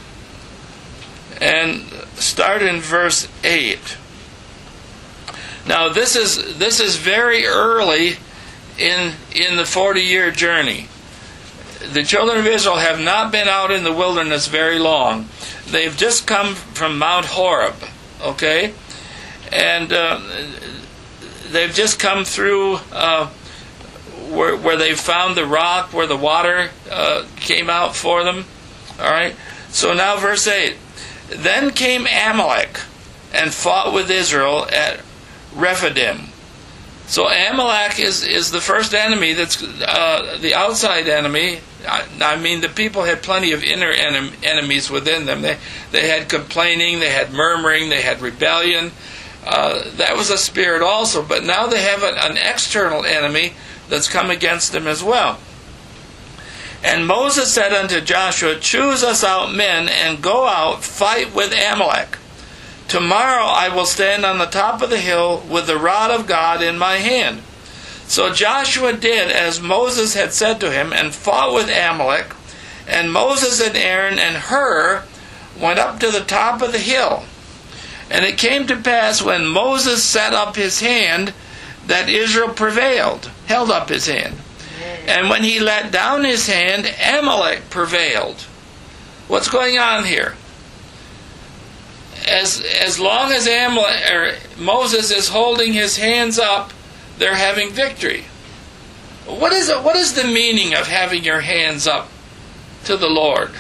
And start in verse eight. Now this is this is very early in in the forty-year journey. The children of Israel have not been out in the wilderness very long. They've just come from Mount Horeb, okay? And uh, they've just come through uh, where, where they found the rock, where the water uh, came out for them. All right? So now verse eight. Then came Amalek and fought with Israel at Rephidim. So Amalek is, is the first enemy, that's uh, the outside enemy. I, I mean, the people had plenty of inner enem- enemies within them. They, they had complaining, they had murmuring, they had rebellion. Uh, that was a spirit also. But now they have an, an external enemy that's come against them as well. And Moses said unto Joshua, Choose us out men, and go out, fight with Amalek. Tomorrow I will stand on the top of the hill with the rod of God in my hand. So Joshua did as Moses had said to him, and fought with Amalek. And Moses and Aaron and Hur went up to the top of the hill. And it came to pass, when Moses set up his hand, that Israel prevailed, held up his hand. And when he let down his hand, Amalek prevailed. What's going on here? As as long as Amalek, or Moses is holding his hands up, they're having victory. What is it? What is the meaning of having your hands up to the Lord?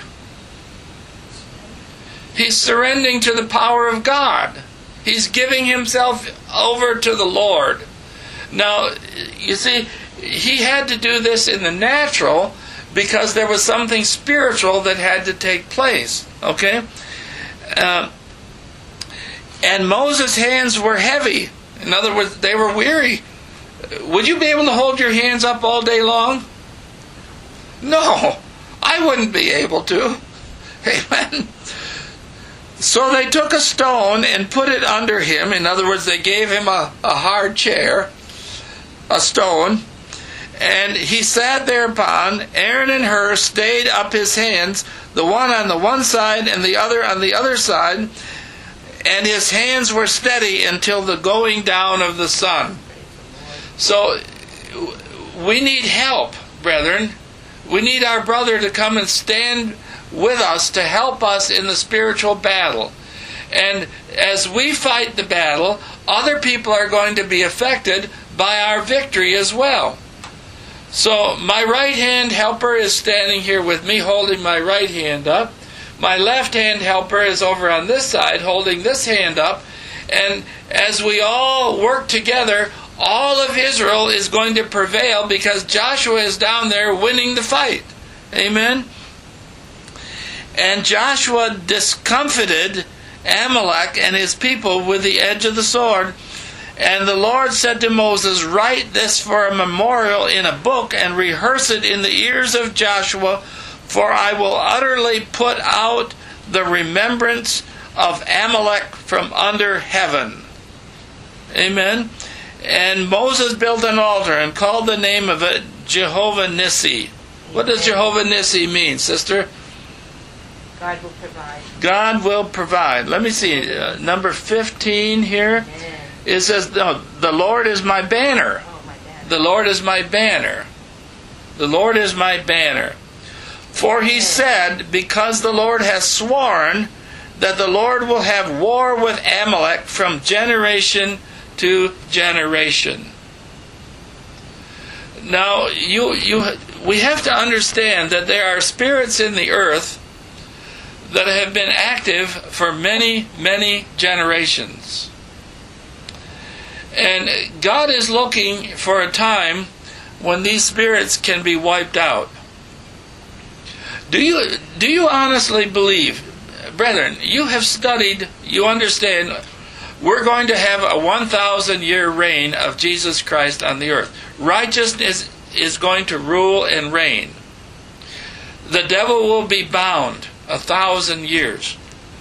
He's surrendering to the power of God. He's giving himself over to the Lord. Now, you see, he had to do this in the natural because there was something spiritual that had to take place. Okay? Uh, and Moses' hands were heavy. In other words, they were weary. Would you be able to hold your hands up all day long? No, I wouldn't be able to. Amen. So they took a stone and put it under him. In other words, they gave him a, a hard chair, a stone, and he sat thereupon. Aaron and Hur stayed up his hands, the one on the one side and the other on the other side, and his hands were steady until the going down of the sun. So we need help, brethren. We need our brother to come and stand with us to help us in the spiritual battle. And as we fight the battle, other people are going to be affected by our victory as well. So my right hand helper is standing here with me, holding my right hand up. My left hand helper is over on this side, holding this hand up. And as we all work together, all of Israel is going to prevail because Joshua is down there winning the fight. Amen? And Joshua discomfited Amalek and his people with the edge of the sword, And the Lord said to Moses, write this for a memorial in a book and rehearse it in the ears of Joshua, for I will utterly put out the remembrance of Amalek from under heaven. Amen. And Moses built an altar and called the name of it Jehovah Nissi. What does Jehovah Nissi mean, sister? God will provide. God will provide. Let me see. Uh, number fifteen here. Amen. It says, no, the Lord is my banner. Oh, my God. The Lord is my banner. The Lord is my banner. For he said, because the Lord has sworn that the Lord will have war with Amalek from generation to generation. Now, you, you, we have to understand that there are spirits in the earth that have been active for many, many generations. And God is looking for a time when these spirits can be wiped out. Do you, do you honestly believe, brethren, you have studied, you understand, we're going to have a one thousand year reign of Jesus Christ on the earth. Righteousness is going to rule and reign. The devil will be bound a thousand years.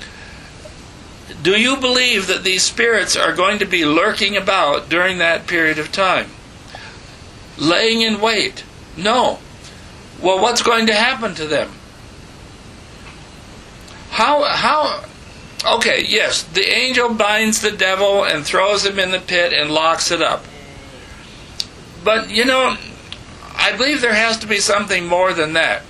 Do you believe that these spirits are going to be lurking about during that period of time? Laying in wait? No. Well, what's going to happen to them? How, how, okay, yes, the angel binds the devil and throws him in the pit and locks it up. But, you know, I believe there has to be something more than that.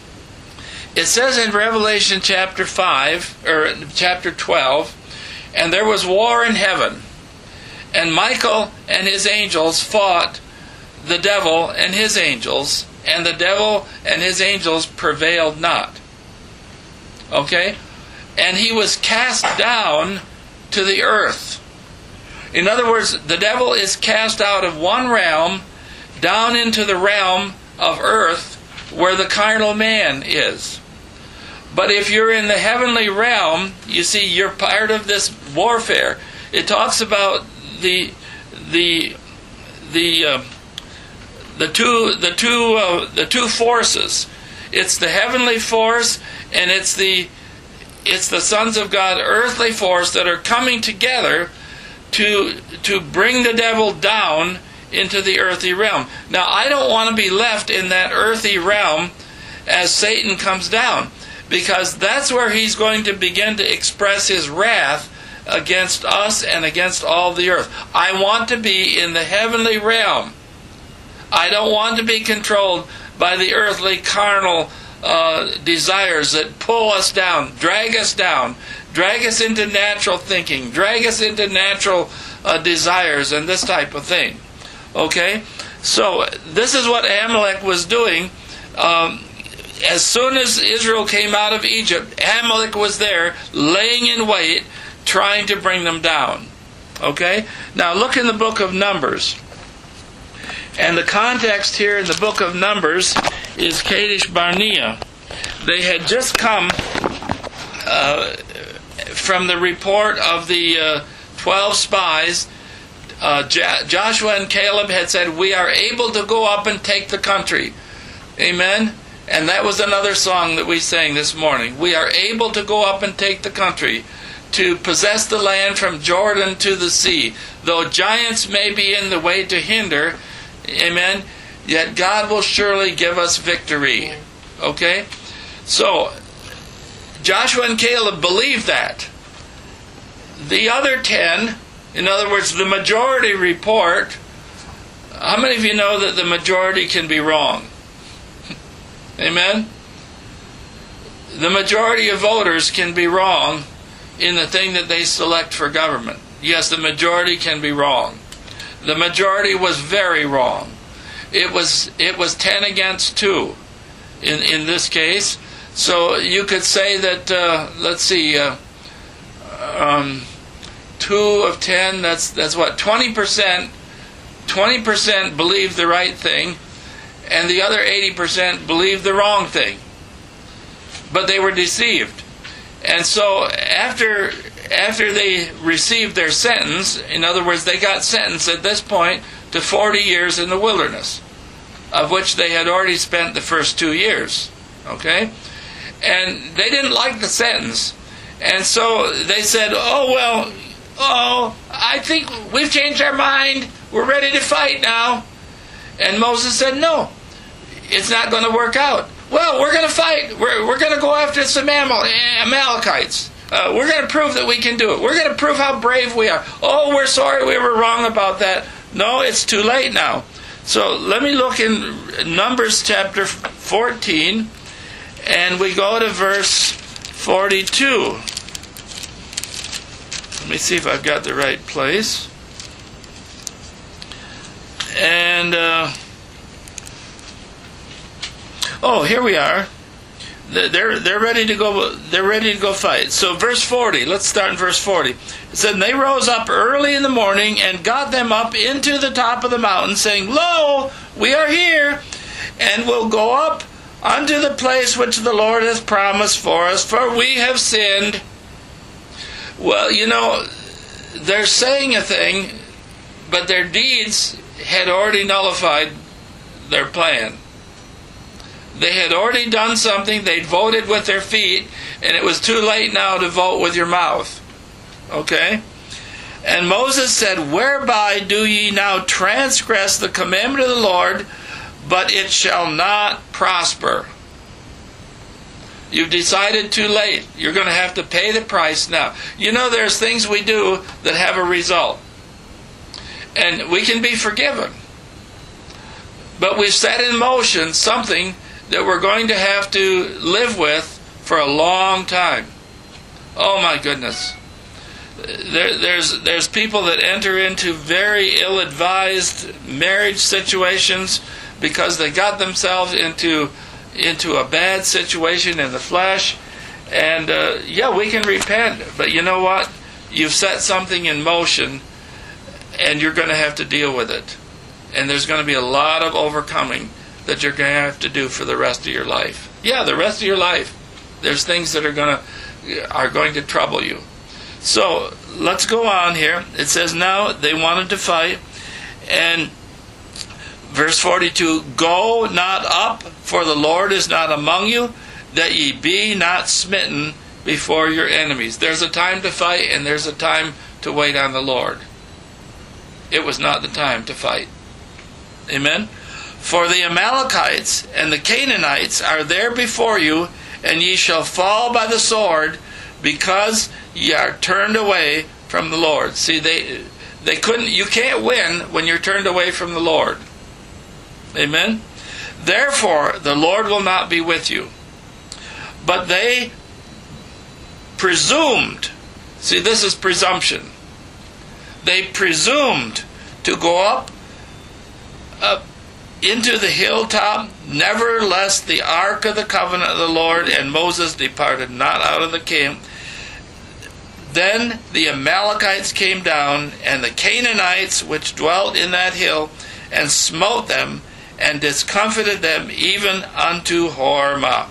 It says in Revelation chapter five, or chapter twelve, and there was war in heaven, and Michael and his angels fought the devil and his angels, and the devil and his angels prevailed not. Okay? And he was cast down to the earth. In other words, the devil is cast out of one realm down into the realm of earth where the carnal man is. But if you're in the heavenly realm, you see, you're part of this warfare. It talks about the the the uh, the two the two uh, the two forces. It's the heavenly force, and it's the it's the sons of God, earthly force, that are coming together to to bring the devil down into the earthly realm. Now, I don't want to be left in that earthy realm as Satan comes down, because that's where he's going to begin to express his wrath against us and against all the earth. I want to be in the heavenly realm. I don't want to be controlled by the earthly carnal uh, desires that pull us down, drag us down, drag us into natural thinking, drag us into natural uh, desires and this type of thing. Okay? So, this is what Amalek was doing. Um, as soon as Israel came out of Egypt, Amalek was there, laying in wait, trying to bring them down. Okay? Now, look in the book of Numbers. And the context here in the book of Numbers is Kadesh Barnea. They had just come uh, from the report of the uh, twelve spies. Uh, J- Joshua and Caleb had said, we are able to go up and take the country. Amen? And that was another song that we sang this morning. We are able to go up and take the country, to possess the land from Jordan to the sea. Though giants may be in the way to hinder, amen, yet God will surely give us victory. Okay? So, Joshua and Caleb believed that. The other ten, in other words, the majority report, how many of you know that the majority can be wrong? Amen? The majority of voters can be wrong in the thing that they select for government. Yes, the majority can be wrong. The majority was very wrong. It was it was ten against two in, in this case. So you could say that, uh, let's see, uh, um, two of ten, that's that's what, twenty percent, twenty percent believed the right thing, and the other eighty percent believed the wrong thing. But they were deceived. And so after after they received their sentence, in other words, they got sentenced at this point to forty years in the wilderness, of which they had already spent the first two years. Okay? And they didn't like the sentence. And so they said, oh, well, oh, I think we've changed our mind. We're ready to fight now. And Moses said, no, it's not going to work out. Well, we're going to fight. We're, we're going to go after some Amal- Amalekites. Uh, we're going to prove that we can do it. We're going to prove how brave we are. Oh, we're sorry we were wrong about that. No, it's too late now. So let me look in Numbers chapter fourteen, and we go to verse forty-two. Let me see if I've got the right place. And, uh, oh, here we are. They're they're ready to go. They're ready to go fight. So verse forty. Let's start in verse forty. It said, "And they rose up early in the morning and got them up into the top of the mountain, saying, Lo, we are here, and will go up unto the place which the Lord has promised for us, for we have sinned." Well, you know, they're saying a thing, but their deeds had already nullified their plan. They had already done something. They'd voted with their feet, and it was too late now to vote with your mouth. Okay? And Moses said, "Whereby do ye now transgress the commandment of the Lord, but it shall not prosper." You've decided too late. You're going to have to pay the price now. You know, there's things we do that have a result. And we can be forgiven. But we've set in motion something that we're going to have to live with for a long time. Oh my goodness. There, there's there's people that enter into very ill-advised marriage situations because they got themselves into into a bad situation in the flesh. And uh, yeah, we can repent, but you know what? You've set something in motion, and you're going to have to deal with it. And there's going to be a lot of overcoming that you're going to have to do for the rest of your life. Yeah, the rest of your life. There's things that are going to are going to trouble you. So let's go on here. It says, now they wanted to fight, and verse forty-two, "Go not up, for the Lord is not among you, that ye be not smitten before your enemies." There's a time to fight, and there's a time to wait on the Lord. It was not the time to fight. Amen? "For the Amalekites and the Canaanites are there before you, and ye shall fall by the sword, because ye are turned away from the Lord." See, they they couldn't. You can't win when you're turned away from the Lord. Amen? "Therefore the Lord will not be with you." But they presumed. See, this is presumption. They presumed to go up, up into the hilltop. Nevertheless, the ark of the covenant of the Lord and Moses departed not out of the camp. Then the Amalekites came down, and the Canaanites which dwelt in that hill, and smote them, and discomfited them even unto Hormah.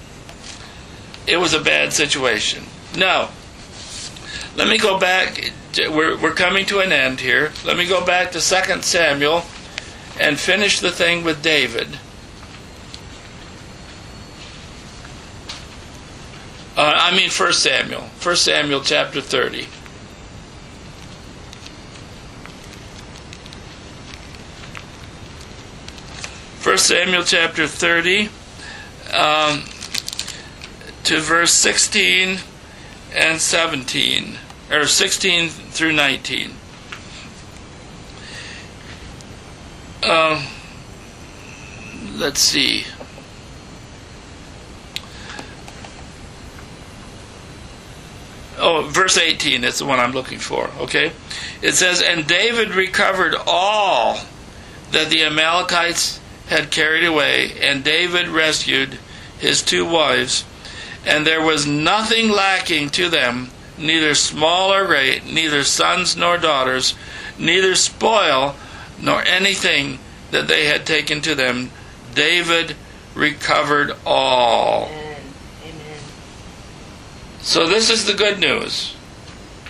It was a bad situation. Now, let me go back. We're, we're coming to an end here. Let me go back to Second Samuel and finish the thing with David. Uh, I mean First Samuel. First Samuel chapter thirty. First Samuel chapter thirty, um, to verse sixteen and seventeen, or sixteen through nineteen. Um, let's see. Oh, verse eighteen is the one I'm looking for, okay? It says, "And David recovered all that the Amalekites had carried away, and David rescued his two wives, and there was nothing lacking to them, neither small or great, neither sons nor daughters, neither spoil nor anything that they had taken to them. David recovered all." Amen. Amen. So this is the good news.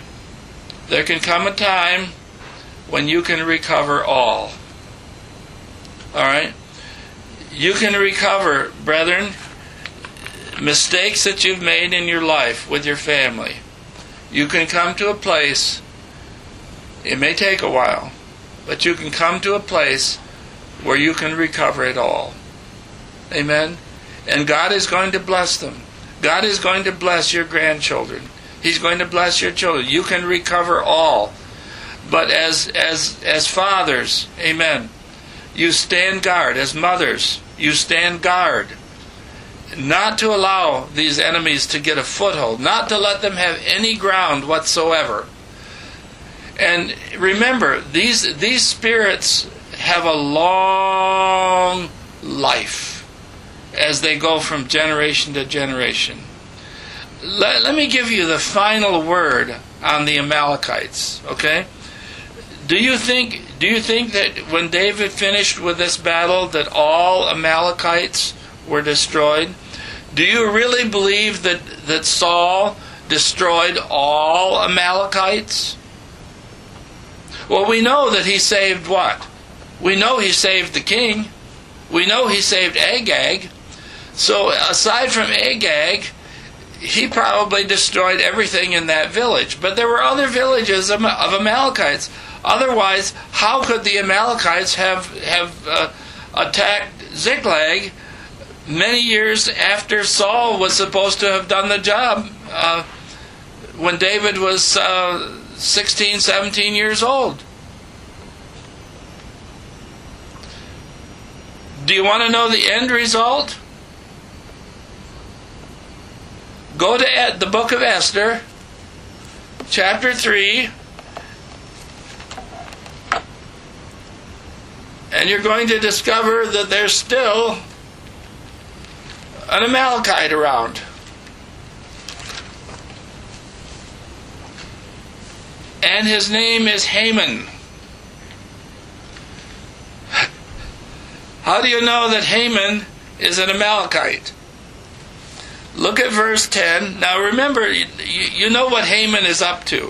there can come a time when you can recover all. All right? You can recover, brethren, mistakes that you've made in your life with your family. You can come to a place, it may take a while, but you can come to a place where you can recover it all. Amen? And God is going to bless them. God is going to bless your grandchildren. He's going to bless your children. You can recover all. But as as as fathers, amen, you stand guard. As mothers, you stand guard. Not to allow these enemies to get a foothold. Not to let them have any ground whatsoever. And remember, these these spirits have a long life as they go from generation to generation. Let, let me give you the final word on the Amalekites, okay? Do you think do you think that when David finished with this battle that all Amalekites were destroyed? Do you really believe that, that Saul destroyed all Amalekites? Well, we know that he saved what? We know he saved the king. We know he saved Agag. So aside from Agag, he probably destroyed everything in that village. But there were other villages of Amalekites. Otherwise, how could the Amalekites have, have uh, attacked Ziklag many years after Saul was supposed to have done the job uh, when David was uh, sixteen, seventeen years old? Do you want to know the end result? Go to the book of Esther, chapter three, and you're going to discover that there's still an Amalekite around. And his name is Haman. How do you know that Haman is an Amalekite? Look at verse ten. Now remember, you, you know what Haman is up to.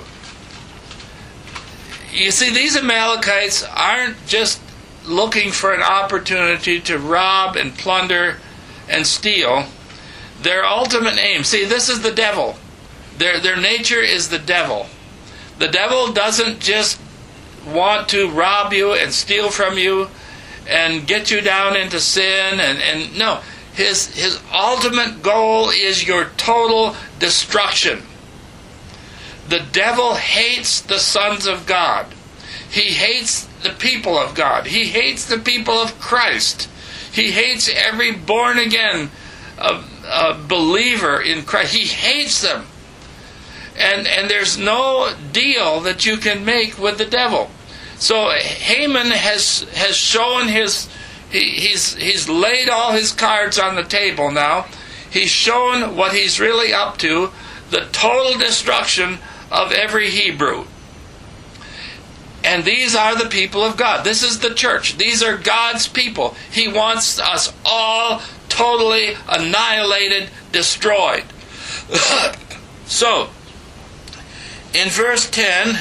You see, these Amalekites aren't just looking for an opportunity to rob and plunder and steal. Their ultimate aim, see, this is the devil. Their, their nature is the devil. The devil doesn't just want to rob you and steal from you and get you down into sin. And, and no, his, his ultimate goal is your total destruction. The devil hates the sons of God. He hates the people of God. He hates the people of Christ. He hates every born-again uh, uh, believer in Christ. He hates them. And, and there's no deal that you can make with the devil. So Haman has has shown his, he, he's, he's laid all his cards on the table now. He's shown what he's really up to, the total destruction of every Hebrew. And these are the people of God. This is the church. These are God's people. He wants us all totally annihilated, destroyed. So, in verse ten,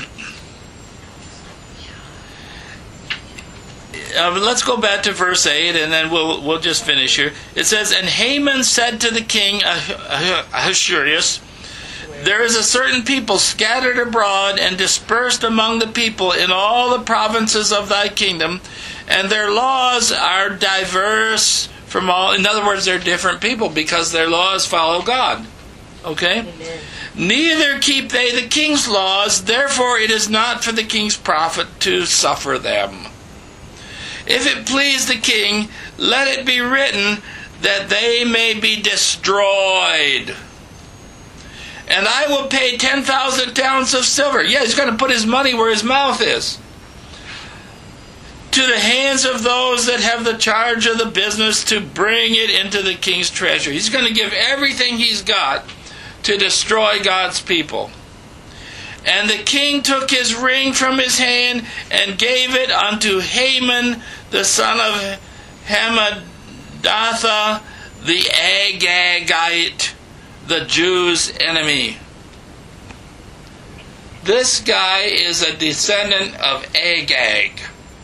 uh, let's go back to verse eight, and then we'll we'll just finish here. It says, "And Haman said to the king Ahasuerus, there is a certain people scattered abroad and dispersed among the people in all the provinces of thy kingdom, and their laws are diverse from all." In other words, they're different people because their laws follow God. Okay? Amen. "Neither keep they the king's laws, therefore it is not for the king's profit to suffer them. If it please the king, let it be written that they may be destroyed. And I will pay ten thousand talents of silver." Yeah, he's going to put his money where his mouth is. "To the hands of those that have the charge of the business to bring it into the king's treasury." He's going to give everything he's got to destroy God's people. "And the king took his ring from his hand and gave it unto Haman, the son of Hammedatha, the Agagite, the Jews' enemy." This guy is a descendant of Agag,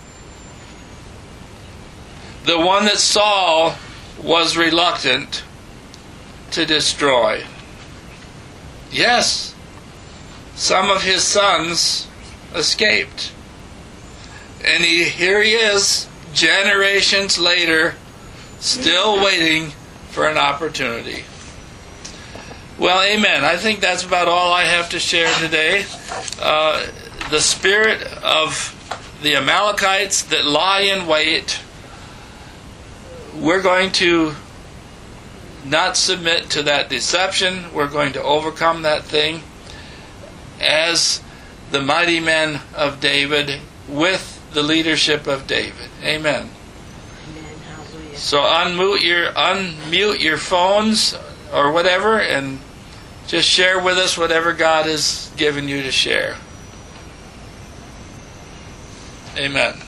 the one that Saul was reluctant to destroy. Yes, some of his sons escaped. And he, here he is, generations later, still waiting for an opportunity. Well, amen. I think that's about all I have to share today. Uh, the spirit of the Amalekites that lie in wait, we're going to not submit to that deception. We're going to overcome that thing as the mighty men of David with the leadership of David. Amen. Amen. Hallelujah. So unmute your unmute your phones or whatever, and just share with us whatever God has given you to share. Amen.